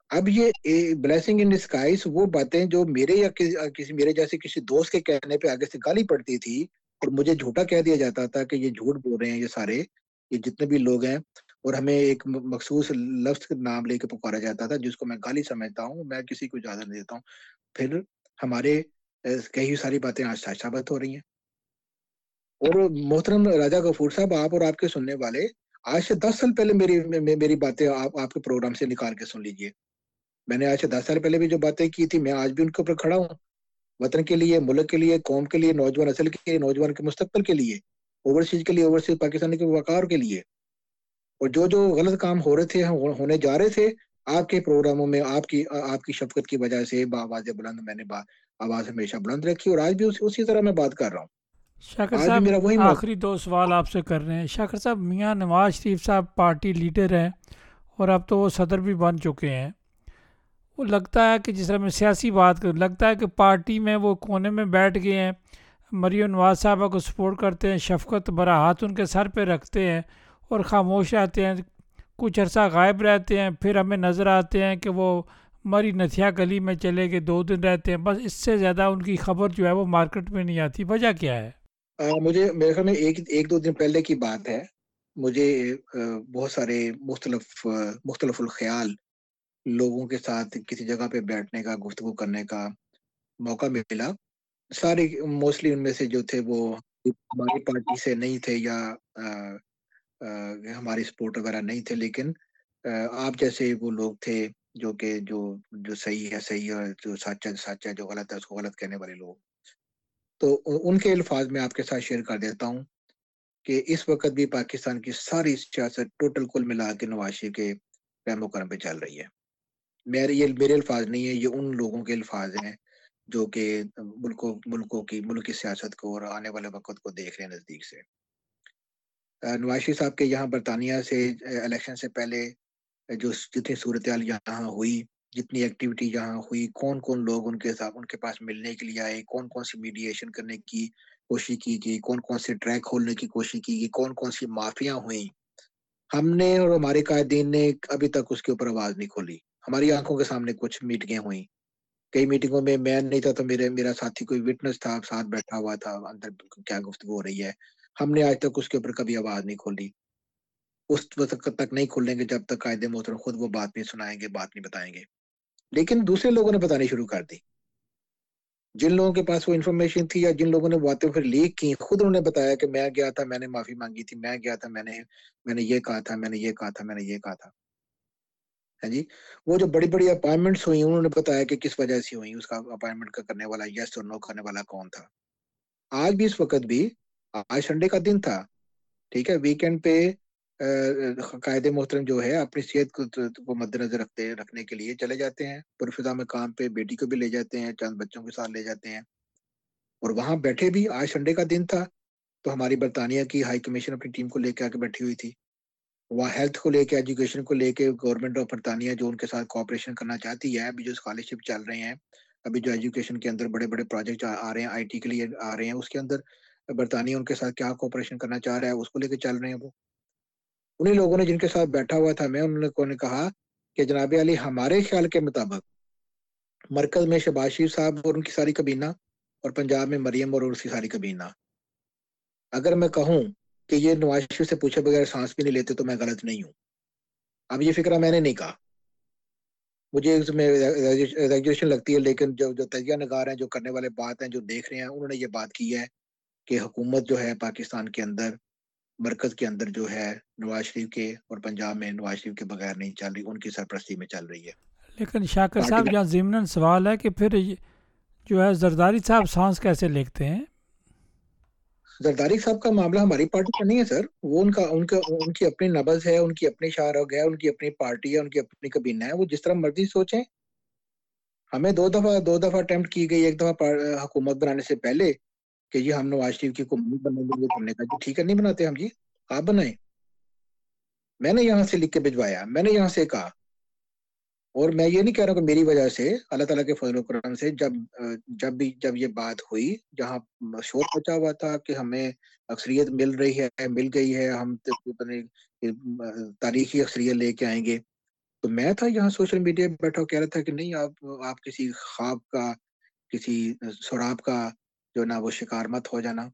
اب یہ بلیسنگ ان ڈسگائز وہ باتیں جو میرے یا کسی میرے جیسے کسی دوست کے کہنے پہ آگے سے گالی پڑتی تھی اور مجھے جھوٹا کہہ دیا جاتا تھا کہ یہ جھوٹ بول رہے ہیں یہ سارے، یہ جتنے بھی لوگ ہیں، اور ہمیں ایک مخصوص لفظ کا نام لے کے پکارا جاتا تھا جس کو میں گالی سمجھتا ہوں، میں کسی کو اجازت نہیں دیتا ہوں. پھر ہمارے کئی ساری باتیں آج سچ ثابت ہو رہی ہیں. اور محترم راجہ غفور صاحب، آپ اور آپ کے سننے والے آج سے 10 سال پہلے میری باتیں آپ کے پروگرام سے نکال کے سن لیجئے. میں نے آج سے 10 سال پہلے بھی جو باتیں کی تھی، میں آج بھی ان کے اوپر کھڑا ہوں، وطن کے لیے، ملک کے لیے، قوم کے لیے، نوجوان نسل کے لیے، نوجوان کے مستقبل کے لیے، اوورسیز کے لیے، اوورسیز پاکستانی کے وقار کے لیے. اور جو غلط کام ہو رہے تھے، ہونے جا رہے تھے، آپ کے پروگراموں میں آپ کی شفقت کی وجہ سے بآواز بلند میں نے آواز ہمیشہ بلند رکھی، اور آج بھی اسی طرح میں بات کر رہا ہوں. شاکر آج بھی صاحب میرا وہی آخری 2 سوال آپ سے کر رہے ہیں. شاکر صاحب، میاں نواز شریف صاحب پارٹی لیڈر ہیں اور اب تو وہ صدر بھی بن چکے ہیں. وہ لگتا ہے کہ جس طرح میں سیاسی بات کروں، لگتا ہے کہ پارٹی میں وہ کونے میں بیٹھ گئے ہیں، مریم نواز صاحبہ کو سپورٹ کرتے ہیں، شفقت برا ہاتھ ان کے سر پہ رکھتے ہیں اور خاموش رہتے ہیں، کچھ عرصہ غائب رہتے ہیں، پھر ہمیں نظر آتے ہیں کہ وہ مری نتھیا گلی میں چلے گئے، 2 دن رہتے ہیں، بس اس سے زیادہ ان کی خبر جو ہے وہ مارکیٹ میں نہیں آتی. وجہ کیا ہے؟ مجھے میرے خیال میں ایک دو دن پہلے کی بات ہے. مجھے بہت سارے مختلف الخیال لوگوں کے ساتھ کسی جگہ پہ بیٹھنے کا، گفتگو کرنے کا موقع ملا. سارے موسٹلی ان میں سے جو تھے وہ ہماری پارٹی سے نہیں تھے یا ہماری سپورٹ وغیرہ نہیں تھے، لیکن آپ جیسے وہ لوگ تھے جو صحیح ہے، جو سچ ہے، جو غلط ہے اس کو غلط کہنے والے لوگ. تو ان کے الفاظ میں آپ کے ساتھ شیئر کر دیتا ہوں کہ اس وقت بھی پاکستان کی ساری سیاست ٹوٹل کل ملا کے نواز شریف کے رحم و کرم پہ چل رہی ہے. میرے الفاظ نہیں ہے، یہ ان لوگوں کے الفاظ ہیں جو کہ ملک کی سیاست کو اور آنے والے وقت کو دیکھ رہے ہیں نزدیک سے. نواز شریف صاحب کے یہاں برطانیہ سے الیکشن سے پہلے جتنی صورتحال یہاں ہوئی، جتنی ایکٹیویٹی یہاں ہوئی، کون کون لوگ ان کے پاس ملنے کے لیے آئے، کون سی میڈیشن کرنے کی کوشش کی گئی، کون سے ٹریک کھولنے کی کوشش کی گئی، کون سی مافیاں ہوئیں، ہم نے اور ہمارے قائدین نے ابھی تک اس کے اوپر آواز نہیں کھولی. ہماری آنکھوں کے سامنے کچھ میٹنگیں ہوئیں، کئی میٹنگوں میں نہیں تھا تو میرا ساتھی کوئی وٹنس تھا، ساتھ بیٹھا ہوا تھا، اندر کیا گفتگو ہو رہی ہے. ہم نے آج تک اس کے اوپر کبھی آواز نہیں کھولی. اس وقت تک نہیں کھولیں گے جب تک قائد محترم خود وہ بات نہیں سنائیں گے، بات نہیں بتائیں گے. لیکن دوسرے لوگوں نے بتانی شروع کر دی. جن لوگوں کے پاس وہ انفارمیشن تھی یا جن لوگوں نے باتیں پھر لیک کی، خود انہوں نے بتایا کہ میں گیا تھا، میں نے معافی مانگی تھی، میں گیا تھا، میں نے یہ کہا تھا، میں نے یہ کہا تھا، میں نے یہ کہا تھا. ہاں جی، وہ جو بڑی بڑی اپائنٹمنٹس ہوئی انہوں نے بتایا کہ کس وجہ سے ہوئی، اس کا اپائنٹمنٹ کا کرنے والا، یس اور نو کرنے والا کون تھا. آج بھی اس وقت بھی، آج سنڈے کا دن تھا، ٹھیک ہے، ویکینڈ پہ قائد محترم جو ہے اپنی صحت کو مد نظر رکھنے کے لیے چلے جاتے ہیں پرفضا میں کام پہ، بیٹی کو بھی لے جاتے ہیں، چند بچوں کے ساتھ لے جاتے ہیں، اور وہاں بیٹھے بھی. آج سنڈے کا دن تھا تو ہماری برطانیہ کی ہائی کمیشن اپنی ٹیم کو لے کے آ کے بیٹھی ہوئی تھی. وہاں ہیلتھ کو لے کے، ایجوکیشن کو لے کے گورنمنٹ آف برطانیہ جو ان کے ساتھ کوآپریشن کرنا چاہتی ہے، ابھی جو اسکالرشپ چل رہے ہیں، ابھی جو ایجوکیشن کے اندر بڑے بڑے پروجیکٹ آ رہے ہیں، آئی ٹی کے لیے آ رہے ہیں، اس کے اندر برطانیہ ان کے ساتھ کیا کوآپریشن کرنا چاہ رہا ہے اس کو لے کے چل رہے ہیں. وہ انہیں لوگوں نے جن کے ساتھ بیٹھا ہوا تھا میں، انہوں نے کہا کہ جناب علی، ہمارے خیال کے مطابق مرکز میں شہباز شریف صاحب اور ان کی ساری کابینہ، اور پنجاب میں مریم اور اس کی ساری کابینہ، اگر میں کہوں کہ یہ نواز شریف سے پوچھے بغیر سانس بھی نہیں لیتے تو میں غلط نہیں ہوں. اب یہ فکرہ میں نے نہیں کہا، مجھے اس میں ایگزیجریشن لگتی ہے، لیکن جو تجزیہ نگار ہیں، جو کرنے والے بات ہیں، جو دیکھ رہے ہیں، انہوں نے یہ بات کی ہے کہ حکومت جو ہے پاکستان کے اندر، مرکز کے اندر جو ہے نواز شریف کے، اور پنجاب میں نواز شریف کے بغیر نہیں چل رہی، ان کی سرپرستی میں چل رہی ہے. لیکن شاکر پارٹی صاحب، یہاں ضمناً سوال ہے کہ پھر جو ہے زرداری صاحب سانس کیسے لیتے ہیں؟ زرداری صاحب کا معاملہ ہماری پارٹی کا نہیں ہے سر. وہ ان کی اپنی نبض ہے، ان کی اپنی شاہرگ ہے، ان کی اپنی پارٹی ہے، ان کی اپنی کابینہ ہے، وہ جس طرح مرضی سوچیں. ہمیں دو دفعہ اٹیمپٹ کی گئی، ایک دفعہ حکومت بنانے سے پہلے کہ جی ہم نواز شریف کی حکومت بننے کا، جی ٹھیک ہے، نہیں بناتے ہم، جی آپ بنائیں. میں نے یہاں سے لکھ کے بھجوایا، میں نے یہاں سے کہا، اور میں یہ نہیں کہہ رہا کہ میری وجہ سے، اللہ تعالیٰ کے فضل و کرم سے جب یہ بات ہوئی، جہاں شور مچا ہوا تھا کہ ہمیں اکثریت مل رہی ہے، مل گئی ہے، ہم تاریخی اکثریت لے کے آئیں گے، تو میں تھا یہاں سوشل میڈیا پہ بیٹھا کہہ رہا تھا کہ نہیں آپ کسی خواب کا کسی سراب کا جو نا وہ شکار مت ہو جانا،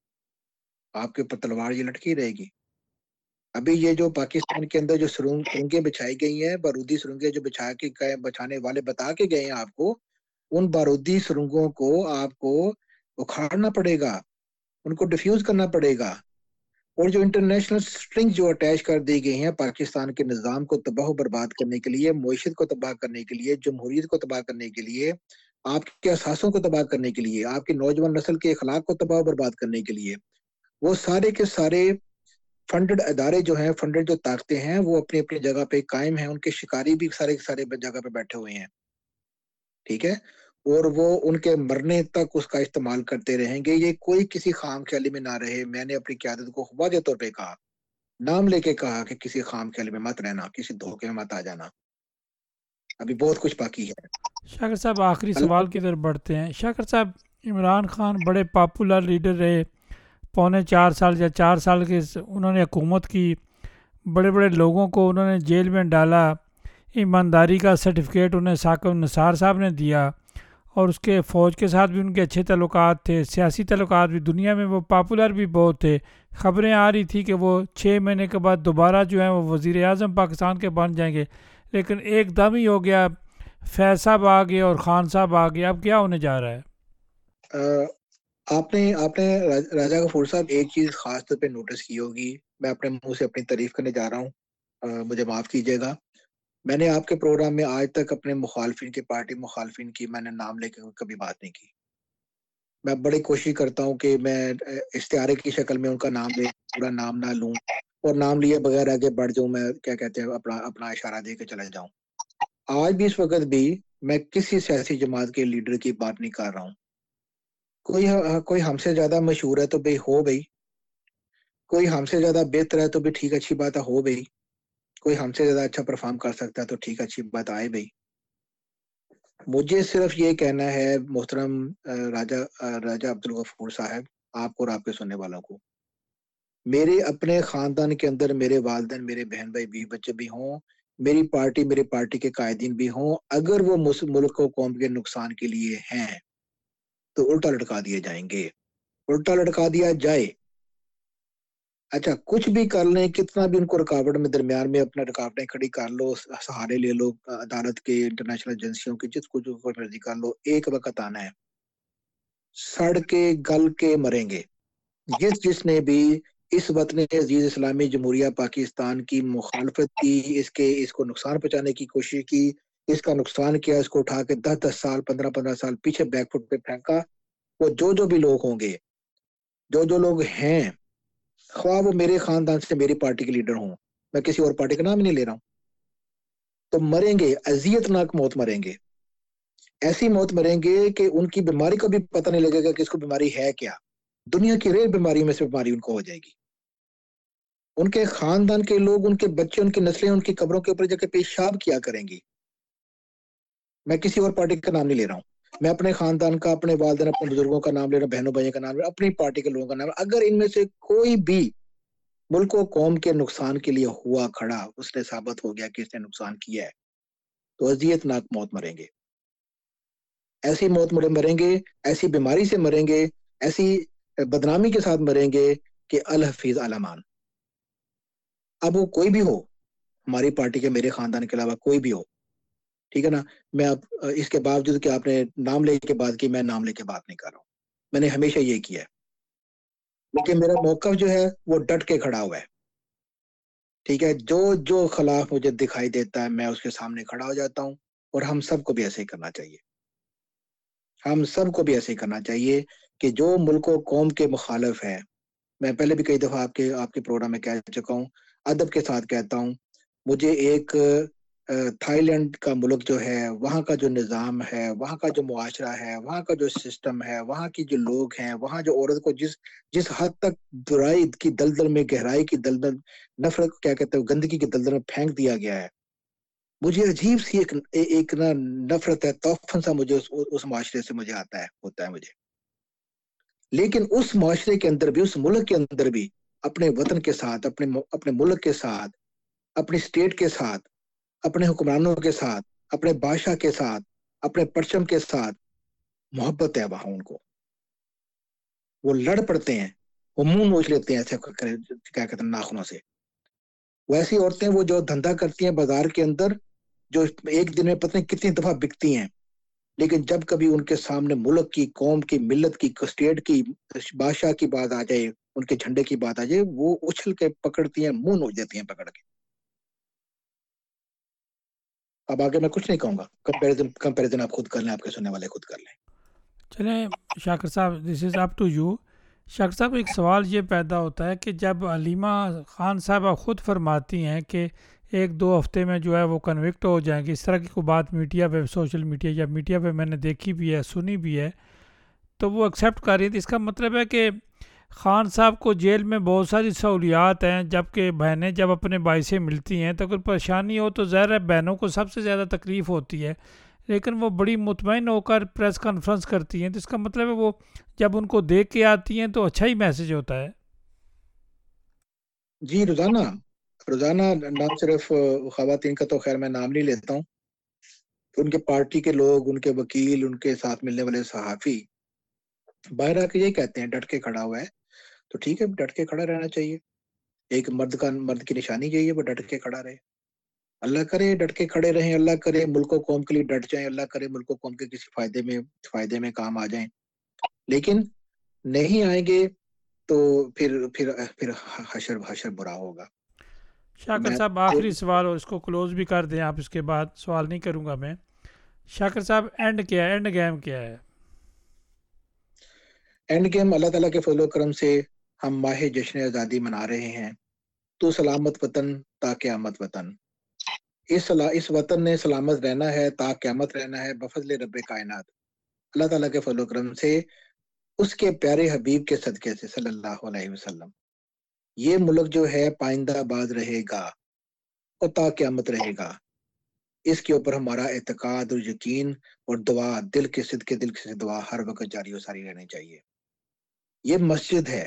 آپ کے اوپر تلوار یہ لٹکی رہے گی. ابھی یہ جو پاکستان کے اندر جو سرنگیں بچھائی گئی ہیں، بارودی سرنگیں جو بچانے والے بتا کے گئے ہیں آپ کو، ان بارودی سرنگوں کو آپ کو اکھاڑنا پڑے گا، ان کو ڈیفیوز کرنا پڑے گا. اور جو انٹرنیشنل سٹرنگ جو اٹیچ کر دی گئی ہیں پاکستان کے نظام کو تباہ و برباد کرنے کے لیے، معیشت کو تباہ کرنے کے لیے، جمہوریت کو تباہ کرنے کے لیے، آپ کے احساسوں کو تباہ کرنے کے لیے، آپ کی نوجوان نسل کے اخلاق کو تباہ و برباد کرنے کے لیے، وہ سارے کے سارے فنڈڈ ادارے جو ہیں، فنڈڈ جو طاقتیں ہیں، وہ اپنی اپنی جگہ پہ قائم ہیں. ان کے شکاری بھی سارے کے سارے جگہ پہ بیٹھے ہوئے ہیں، ٹھیک ہے، اور وہ ان کے مرنے تک اس کا استعمال کرتے رہیں گے. یہ کوئی کسی خام خیالی میں نہ رہے. میں نے اپنی قیادت کو واضح طور پہ کہا، نام لے کے کہا کہ کسی خام خیالی میں مت رہنا، کسی دھوکے میں مت آ جانا، ابھی بہت کچھ باقی ہے. شاکر صاحب آخری اللہ سوال کی طرف بڑھتے ہیں. شاکر صاحب، عمران خان بڑے پاپولر لیڈر رہے، 4.25 سال یا 4 سال کے انہوں نے حکومت کی، بڑے بڑے لوگوں کو انہوں نے جیل میں ڈالا. ایمانداری کا سرٹیفکیٹ انہیں ثاقب نثار صاحب نے دیا، اور اس کے فوج کے ساتھ بھی ان کے اچھے تعلقات تھے، سیاسی تعلقات بھی، دنیا میں وہ پاپولر بھی بہت تھے. خبریں آ رہی تھی کہ وہ 6 مہینے کے بعد دوبارہ جو ہیں وہ وزیر اعظم پاکستان کے بن جائیں گے. لیکن ایک دم ہی ہو گیا، فیض صاحب آ گئے اور خان صاحب آ گئے. اب کیا ہونے جا رہا ہے؟ آپ نے راجہ غفور صاحب ایک چیز خاص طور پہ نوٹس کی ہوگی. میں اپنے منہ سے اپنی تعریف کرنے جا رہا ہوں، مجھے معاف کیجیے گا. میں نے آپ کے پروگرام میں آج تک اپنے مخالفین کی، پارٹی مخالفین کی میں نے نام لے کے کبھی بات نہیں کی. میں بڑی کوشش کرتا ہوں کہ میں استعارے کی شکل میں ان کا نام لے، پورا نام نہ لوں، اور نام لیے بغیر آگے بڑھ جاؤں. میں کیا کہتے ہیں اپنا اشارہ دے کے چلے جاؤں. آج بھی اس وقت بھی میں کسی سیاسی جماعت کے لیڈر کی بات نہیں کر رہا ہوں. کوئی ہم سے زیادہ مشہور ہے تو بھئی ہو بھئی، کوئی ہم سے زیادہ بہتر ہے تو بھی ٹھیک، اچھی بات ہے، ہو بھئی. کوئی ہم سے زیادہ اچھا پرفارم کر سکتا ہے تو ٹھیک، اچھی بات آئے بھئی. مجھے صرف یہ کہنا ہے محترم راجہ عبدالغفور صاحب، آپ کو اور آپ کے سننے والوں کو، میرے اپنے خاندان کے اندر میرے والدین، میرے بہن بھائی، بیوی بچے بھی ہوں، میری پارٹی کے قائدین بھی ہوں، اگر وہ ملک و قوم کے نقصان کے لیے ہیں تو الٹا لٹکا دیے جائیں گے. الٹا لٹکا دیا جائے، اچھا کچھ بھی کر لیں، کتنا بھی ان کو رکاوٹ میں درمیان میں اپنا رکاوٹیں کھڑی کر لو، سہارے لے لو عدالت کے، انٹرنیشنل ایجنسیوں کے، جس کو جو مرضی کر لو، ایک وقت آنا ہے سڑ کے گل کے مریں گے. جس نے بھی اس وطن عزیز اسلامی جمہوریہ پاکستان کی مخالفت کی، اس کو نقصان پہنچانے کی کوشش کی، اس کا نقصان کیا، اس کو اٹھا کے 10 سال 15 سال پیچھے بیک فٹ پہ پھینکا، وہ جو بھی لوگ ہوں گے، جو لوگ ہیں، خواہ وہ میرے خاندان سے میری پارٹی کے لیڈر ہوں، میں کسی اور پارٹی کا نام نہیں لے رہا ہوں، تو مریں گے، اذیت ناک موت مریں گے. ایسی موت مریں گے کہ ان کی بیماری کا بھی پتہ نہیں لگے گا کہ اس کو بیماری ہے کیا. دنیا کی ریئر بیماری میں سے بیماری ان کو ہو جائے گی. ان کے خاندان کے لوگ، ان کے بچے، ان کی نسلیں ان کی قبروں کے اوپر جا کے پیشاب کیا کریں گی. میں کسی اور پارٹی کا نام نہیں لے رہا ہوں، میں اپنے خاندان کا، اپنے والدین، اپنے بزرگوں کا نام لے رہا ہوں، بہنوں بھائیوں کا نام لے رہا ہوں، اپنی پارٹی کے لوگوں کا نام. اگر ان میں سے کوئی بھی ملک و قوم کے نقصان کے لیے ہوا کھڑا، اس نے ثابت ہو گیا کہ اس نے نقصان کیا ہے، تو اذیت ناک موت مریں گے. ایسی موت مریں گے، ایسی بیماری سے مریں گے، ایسی بدنامی کے ساتھ مریں گے کہ الحفیظ علامان. اب وہ کوئی بھی ہو، ہماری پارٹی کے، میرے خاندان کے علاوہ کوئی بھی ہو، ٹھیک ہے نا. میں اب اس کے باوجود کہ آپ نے نام لے کے بات کی، میں نام لے کے بات نہیں کر رہا ہوں، میں نے ہمیشہ یہ کیا ہے. لیکن میرا موقف جو ہے وہ ڈٹ کے کھڑا ہوا ہے، ٹھیک ہے. جو خلاف مجھے دکھائی دیتا ہے میں اس کے سامنے کھڑا ہو جاتا ہوں، اور ہم سب کو بھی ایسے ہی کرنا چاہیے. ہم سب کو بھی ایسے ہی کرنا چاہیے کہ جو ملک و قوم کے مخالف ہے. میں پہلے بھی کئی دفعہ آپ کے پروگرام میں کہہ چکا ہوں، ادب کے ساتھ کہتا ہوں، مجھے ایک تھائی لینڈ کا ملک جو ہے، وہاں کا جو نظام ہے، وہاں کا جو معاشرہ ہے، وہاں کا جو سسٹم ہے، وہاں کی جو لوگ ہیں، وہاں جو عورت کو جس حد تک برائی کی دلدل میں، گہرائی کی دلدل، نفرت کیا کہتے ہیں، گندگی کی دلدل میں پھینک دیا گیا ہے، مجھے عجیب سی ایک نفرت ہے، توفن سا مجھے اس معاشرے سے مجھے ہوتا ہے مجھے. لیکن اس معاشرے کے اندر بھی، اس ملک کے اندر بھی، اپنے وطن کے ساتھ، اپنے ملک کے ساتھ، اپنی سٹیٹ کے ساتھ اپنے حکمرانوں کے ساتھ، اپنے بادشاہ کے ساتھ، اپنے پرچم کے ساتھ محبت ہے وہاں ان کو، وہ لڑ پڑتے ہیں، وہ منہ نوچ لیتے ہیں ایسے کیا کہتے ہیں ناخنوں سے. ویسی عورتیں وہ جو دھندا کرتی ہیں بازار کے اندر، جو ایک دن میں پتہ نہیں کتنی دفعہ بکتی ہیں، لیکن جب کبھی ان کے سامنے ملک کی، قوم کی، ملت کی، اسٹیٹ کی، بادشاہ کی بات آ جائے، ان کے جھنڈے کی بات آ جائے، وہ اچھل کے پکڑتی ہیں، منہ نوچ دیتی ہیں پکڑ کے. اب آگے میں کچھ نہیں کہوں گا، کمپیریزن آپ خود کر لیں، آپ کے سننے والے خود کر لیں. چلیں شاکر صاحب، دس از اپ ٹو یو. شاکر صاحب ایک سوال یہ پیدا ہوتا ہے کہ جب علیمہ خان صاحبہ خود فرماتی ہیں کہ ایک دو ہفتے میں جو ہے وہ کنوکٹ ہو جائیں گے، اس طرح کی کوئی بات میڈیا پہ، سوشل میڈیا یا میڈیا پہ میں نے دیکھی بھی ہے، سنی بھی ہے، تو وہ ایکسیپٹ کر رہی تھی. اس کا مطلب ہے کہ خان صاحب کو جیل میں بہت ساری سہولیات ہیں، جبکہ بہنیں جب اپنے بھائی سے ملتی ہیں تو اگر پریشانی ہو تو ظاہر ہے بہنوں کو سب سے زیادہ تکلیف ہوتی ہے، لیکن وہ بڑی مطمئن ہو کر پریس کانفرنس کرتی ہیں. تو اس کا مطلب ہے وہ جب ان کو دیکھ کے آتی ہیں تو اچھا ہی میسج ہوتا ہے. جی، روزانہ نہ صرف خواتین کا تو خیر میں نام نہیں لیتا ہوں، ان کے پارٹی کے لوگ، ان کے وکیل، ان کے ساتھ ملنے والے صحافی باہر آ کے یہ کہتے ہیں ڈٹ کے کھڑا ہوا ہے. تو ٹھیک ہے، ڈٹ کے کھڑا رہنا چاہیے. ایک مرد کی نشانی یہی ہے، وہ ڈٹ کے کھڑا رہے. اللہ کرے ڈٹ کے کھڑے رہیں، اللہ کرے ملک و قوم کے لیے ڈٹ جائیں، اللہ کرے ملک و قوم کے کسی فائدے میں کام آ جائیں. لیکن نہیں آئیں گے تو پھر حشر برا ہوگا. شاکر میں صاحب آخری سوال، اور اس کو کلوز بھی کر دیں آپ، اس کے بعد سوال نہیں کروں گا میں. شاکر صاحب اینڈ کیا ہے، اینڈ گیم کیا ہے؟ اینڈ گیم اللہ تعالیٰ کے فضل و کرم سے ہم ماہ جشن آزادی منا رہے ہیں. تو سلامت وطن تا قیامت وطن، اس وطن نے سلامت رہنا ہے، تا قیامت رہنا ہے بفضل رب کائنات. اللہ تعالیٰ کے فضل و کرم سے، اس کے پیارے حبیب کے صدقے سے صلی اللہ علیہ وسلم، یہ ملک جو ہے پائندہ باد رہے گا اور تا قیامت رہے گا. اس کے اوپر ہمارا اعتقاد اور یقین اور دعا، دل کے سے دعا ہر وقت جاری و ساری رہنی چاہیے. یہ مسجد ہے،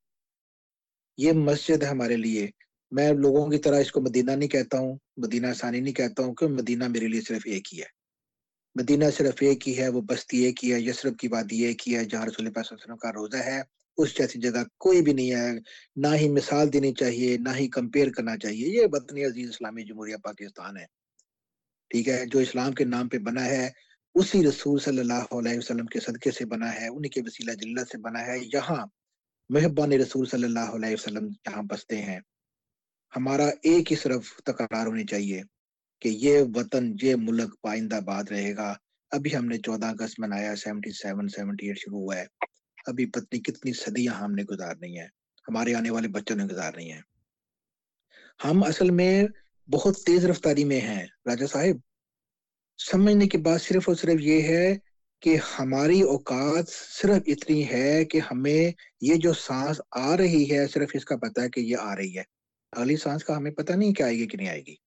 یہ مسجد ہے ہمارے لیے. میں لوگوں کی طرح اس کو مدینہ نہیں کہتا ہوں، مدینہ ثانی نہیں کہتا ہوں، کہ مدینہ میرے لیے صرف ایک ہی ہے. مدینہ صرف ایک ہی ہے، وہ بستی ایک ہی ہے، یثرب کی وادی ایک ہی ہے، جہاں رسول پاک صلی اللہ علیہ وسلم کا روزہ ہے. اس جیسی جگہ کوئی بھی نہیں ہے، نہ ہی مثال دینی چاہیے، نہ ہی کمپیئر کرنا چاہیے. یہ وطن عزیز اسلامی جمہوریہ پاکستان ہے، ٹھیک ہے، جو اسلام کے نام پہ بنا ہے، اسی رسول صلی اللہ علیہ وسلم کے صدقے سے بنا ہے، انہی کے وسیلہ جلت سے بنا ہے. یہاں محبان رسول صلی اللہ علیہ وسلم جہاں بستے ہیں. ہمارا ایک ہی صرف تکرار ہونی چاہیے کہ یہ وطن، یہ ملک پائندہ باد رہے گا. ابھی ہم نے 14 اگست منایا، 77 78 شروع ہوا ہے. ابھی پتنی کتنی صدیاں ہم نے گزارنی ہیں، ہمارے آنے والے بچوں نے گزارنی ہیں. ہم اصل میں بہت تیز رفتاری میں ہیں راجہ صاحب. سمجھنے کی بات صرف اور صرف یہ ہے کہ ہماری اوقات صرف اتنی ہے کہ ہمیں یہ جو سانس آ رہی ہے، صرف اس کا پتہ ہے کہ یہ آ رہی ہے. اگلی سانس کا ہمیں پتہ نہیں کہ آئے گی کہ نہیں آئے گی.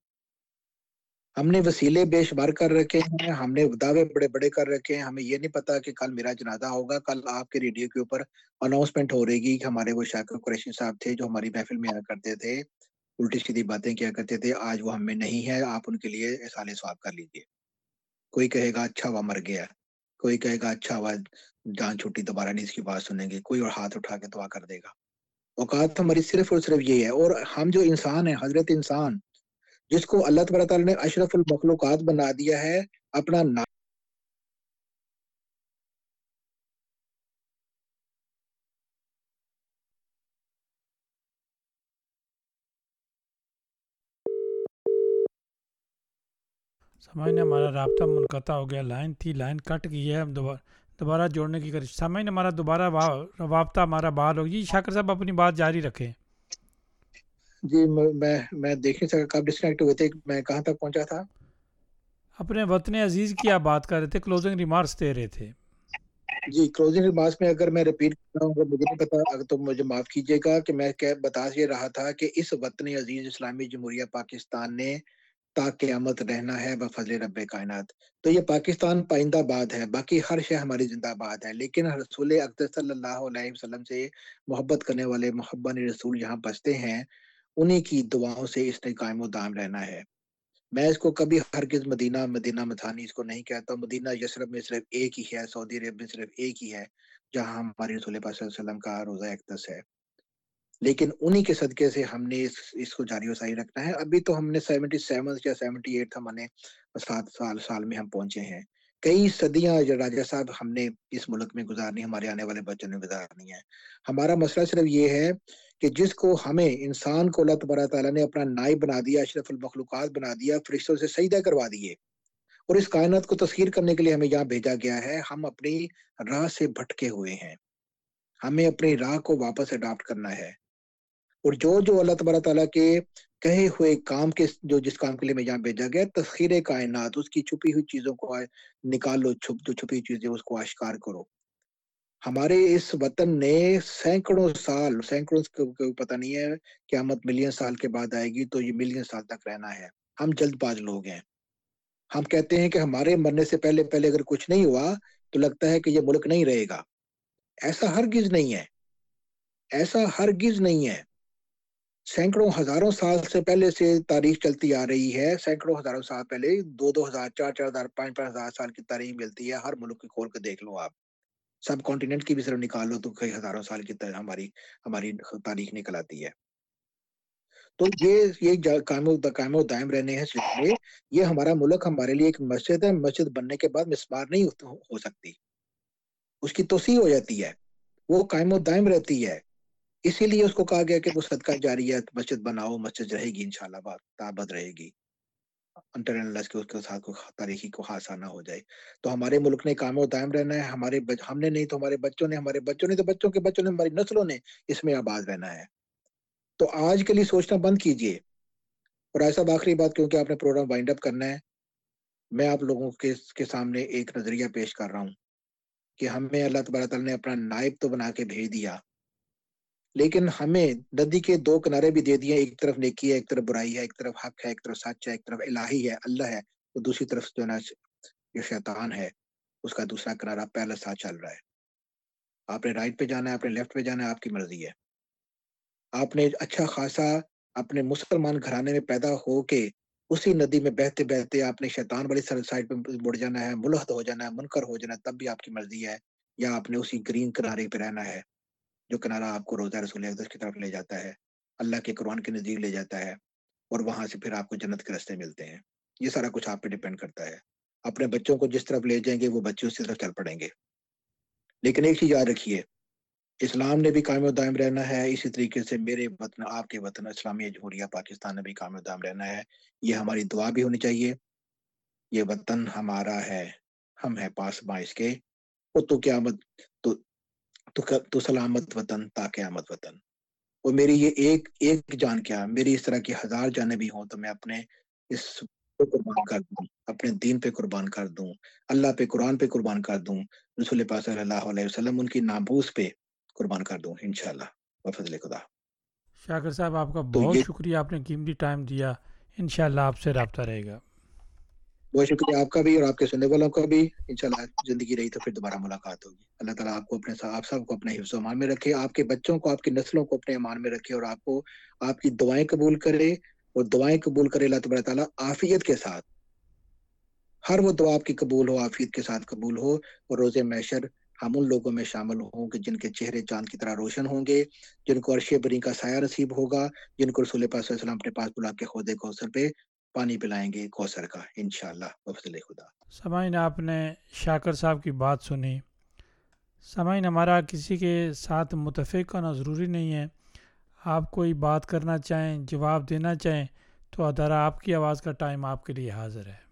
ہم نے وسیلے بے شمار کر رکھے ہیں، ہم نے دعوے بڑے بڑے کر رکھے ہیں. ہمیں یہ نہیں پتا کہ کل میرا جنازہ ہوگا، کل آپ کے ریڈیو کے اوپر اناؤنسمنٹ ہو رہے گی کہ ہمارے وہ شاکر قریشی صاحب تھے جو ہماری محفل میں آیا کرتے تھے، الٹی سیدھی باتیں کیا کرتے تھے، آج وہ ہم میں نہیں ہے، آپ ان کے لیے احسان ثواب کر لیجیے. کوئی کہے گا اچھا ہوا مر گیا، کوئی کہے گا اچھا ہوا جان چھوٹی، دوبارہ نہیں اس کی بات سنیں گے، کوئی اور ہاتھ اٹھا کے دعا کر دے گا. اوقات ہماری صرف اور صرف یہ ہے. اور ہم جو انسان ہیں، حضرت انسان، جس کو اللہ تبارک تعالیٰ نے اشرف المخلوقات بنا دیا ہے، اپنا سامعین ہمارا رابطہ منقطع ہو گیا، لائن تھی، لائن کٹ گئی ہے. ہم دوبارہ جوڑنے کی کوشش. سامعین ہمارا دوبارہ رابطہ ہمارا بحال ہو گئی. شاکر صاحب اپنی بات جاری رکھیں. جی، میں دیکھ نہیں سکا کب ڈسکنیکٹ ہوئے تھے، میں کہاں تک پہنچا تھا. اپنے وطن عزیز کی آپ بات کر رہے تھے، کلوزنگ ریمارکس دے رہے تھے. جی، کلوزنگ ریمارکس میں اگر میں ریپیٹ کر رہا ہوں، اگر مجھے نہیں پتا تو مجھے معاف کیجیے گا، کہ میں بتا یہ رہا تھا کہ اس وطن عزیز اسلامی جمہوریہ پاکستان نے تا قیامت رہنا ہے بفضل رب کائنات. تو یہ پاکستان پائندہ باد ہے، باقی ہر شے ہماری زندہ باد ہے. لیکن رسول اقدس صلی اللہ علیہ وسلم سے محبت کرنے والے محبان رسول یہاں بستے ہیں، انہی کی دعاؤں سے اس نے قائم و دام رہنا ہے. میں اس کو کبھی ہرگز مدینہ مدینہ مدھانی اس کو نہیں کہتا. مدینہ یثرب میں صرف ایک ہی ہے، سعودی عرب میں صرف ایک ہی ہے جہاں ہمارے رسول پاک صلی اللہ علیہ وسلم کا روزہ اقدس ہے. لیکن انہی کے صدقے سے ہم نے اس کو جاری و ساری رکھنا ہے. ابھی تو ہم نے 77 یا 78 ہم نے 7 سال میں ہم پہنچے ہیں. کئی صدیاں جو راجہ صاحب ہم نے اس ملک میں گزارنی، ہمارے آنے والے بچوں نے گزارنی ہے. ہمارا مسئلہ صرف یہ ہے کہ جس کو ہمیں انسان کو اللہ تبارک تعالیٰ نے اپنا نائب بنا دیا، اشرف المخلوقات بنا دیا، فرشتوں سے سجدہ کروا دیے اور اس کائنات کو تسخیر کرنے کے لیے ہمیں یہاں بھیجا گیا ہے. ہم اپنی راہ سے بھٹکے ہوئے ہیں، ہمیں اپنی راہ کو واپس اڈاپٹ کرنا ہے. اور جو اللہ تبارک تعالیٰ کے کہے ہوئے کام کے جو جس کام کے لیے میں یہاں بھیجا گیا، تسخیر کائنات، اس کی چھپی ہوئی چیزوں کو نکالو، جو چھپی ہوئی چیزیں اس کو آشکار کرو. ہمارے اس وطن نے سینکڑوں سال، پتہ نہیں ہے قیامت ملین سال کے بعد آئے گی تو یہ ملین سال تک رہنا ہے. ہم جلد باز لوگ ہیں. ہم کہتے ہیں کہ ہمارے مرنے سے پہلے اگر کچھ نہیں ہوا تو لگتا ہے کہ یہ ملک نہیں رہے گا. ایسا ہرگز نہیں ہے، ایسا ہرگز نہیں ہے. سینکڑوں ہزاروں سال سے پہلے سے تاریخ چلتی آ رہی ہے. سینکڑوں ہزاروں سال پہلے 2,000 4,000 5,000 سال کی تاریخ ملتی ہے. ہر ملک کی کھول کے دیکھ لو آپ، سب کانٹیننٹ کی بھی صرف نکال لو تو کئی ہزاروں سال کی ہماری تاریخ نکل آتی ہے. تو یہ قائم و دائم رہنے ہیں سلسلے. یہ ہمارا ملک ہمارے لیے ایک مسجد ہے. مسجد بننے کے بعد مسمار نہیں ہو سکتی، اس کی توسیع ہو جاتی ہے، وہ قائم و دائم رہتی ہے. اسی لیے اس کو کہا گیا کہ وہ صدقہ جاریت، مسجد بناؤ، مسجد رہے گی انشاءاللہ، تابد رہے گی انٹر اللہ کے اس کے ساتھ کوئی تاریخی کو حادثہ نہ ہو جائے. تو ہمارے ملک نے قائم و دائم رہنا ہے. ہم نے نہیں تو ہمارے بچوں نے، ہمارے بچوں نے تو بچوں کے بچوں نے، ہماری نسلوں نے اس میں آباد رہنا ہے. تو آج کے لیے سوچنا بند کیجئے. اور ایسا آخری بات، کیونکہ آپ نے پروگرام وائنڈ اپ کرنا ہے، میں آپ لوگوں کے سامنے ایک نظریہ پیش کر رہا ہوں کہ ہمیں اللہ تبارک تعالیٰ نے اپنا نائب تو بنا کے بھیج دیا، لیکن ہمیں ندی کے 2 کنارے بھی دے دیے. ایک طرف نیکی ہے، ایک طرف برائی ہے، ایک طرف حق ہے، ایک طرف سچ ہے، ایک طرف الہی ہے، اللہ ہے، تو دوسری طرف جو نا جو شیطان ہے اس کا دوسرا کنارہ پہلا ساتھ چل رہا ہے. آپ نے رائٹ پہ جانا ہے، آپ نے لیفٹ پہ جانا ہے، آپ کی مرضی ہے. آپ نے اچھا خاصا اپنے مسلمان گھرانے میں پیدا ہو کے اسی ندی میں بہتے بہتے آپ نے شیطان والی سائڈ پہ مڑ جانا ہے، ملحد ہو جانا ہے، منکر ہو جانا ہے، تب بھی آپ کی مرضی ہے. یا آپ نے اسی گرین کنارے پہ رہنا ہے جو کنارہ آپ کو روزہ رسول اقدس کی طرف لے جاتا ہے، اللہ کے قرآن کے نزدیک لے جاتا ہے، اور وہاں سے پھر آپ کو جنت کے راستے ملتے ہیں. یہ سارا کچھ آپ پہ ڈیپینڈ کرتا ہے. اپنے بچوں کو جس طرف لے جائیں گے وہ بچے اسی طرف چل پڑیں گے. لیکن ایک چیز یاد رکھیے، اسلام نے بھی قائم و دائم رہنا ہے. اسی طریقے سے میرے وطن، آپ کے وطن اسلامی جمہوریہ پاکستان نے بھی قائم و دائم رہنا ہے. یہ ہماری دعا بھی ہونی چاہیے. یہ وطن ہمارا ہے، ہم ہیں پاسباں اس کے. تو قیامت تو سلامت وطن تا قیامت وطن. اور میری یہ ایک جان کیا، میری اس طرح کی 1000 جانیں بھی ہوں تو میں اپنے اس پہ قربان کر دوں، اپنے دین پہ قربان کر دوں، اللہ پہ، قرآن پہ قربان کر دوں، رسول پاک صلی اللہ علیہ وسلم ان کی ناموس پہ قربان کر دوں انشاءاللہ بفضل خدا. شاکر صاحب آپ کا تو بہت یہ شکریہ، آپ نے قیمتی ٹائم دیا. انشاءاللہ آپ سے رابطہ رہے گا. بہت شکریہ آپ کا بھی اور آپ کے سننے والوں کا بھی. انشاءاللہ زندگی رہی تو پھر دوبارہ ملاقات ہوگی. اللہ تعالیٰ آپ کو آپ سب کو اپنے حفظ و امان میں رکھے، آپ کے بچوں کو، آپ کی نسلوں کو اپنے امان میں رکھے، اور آپ کو آپ کی دعائیں قبول کرے. اور دعائیں قبول کرے اللہ تبارک تعالیٰ عافیت کے ساتھ. ہر وہ دعا آپ کی قبول ہو، عافیت کے ساتھ قبول ہو. اور روز محشر ہم ان لوگوں میں شامل ہوں کہ جن کے چہرے چاند کی طرح روشن ہوں گے، جن کو عرش بری کا سایہ نصیب ہوگا، جن کو رسول پاک صلی اللہ علیہ وسلم اپنے پاس بلا کے خود کوثر پہ پانی پلائیں گے، کوثر کا، انشاءاللہ بفضل خدا. سامعین، آپ نے شاکر صاحب کی بات سنی. سامعین، ہمارا کسی کے ساتھ متفق ہونا ضروری نہیں ہے. آپ کوئی بات کرنا چاہیں، جواب دینا چاہیں تو ادارہ آپ کی آواز کا ٹائم آپ کے لیے حاضر ہے.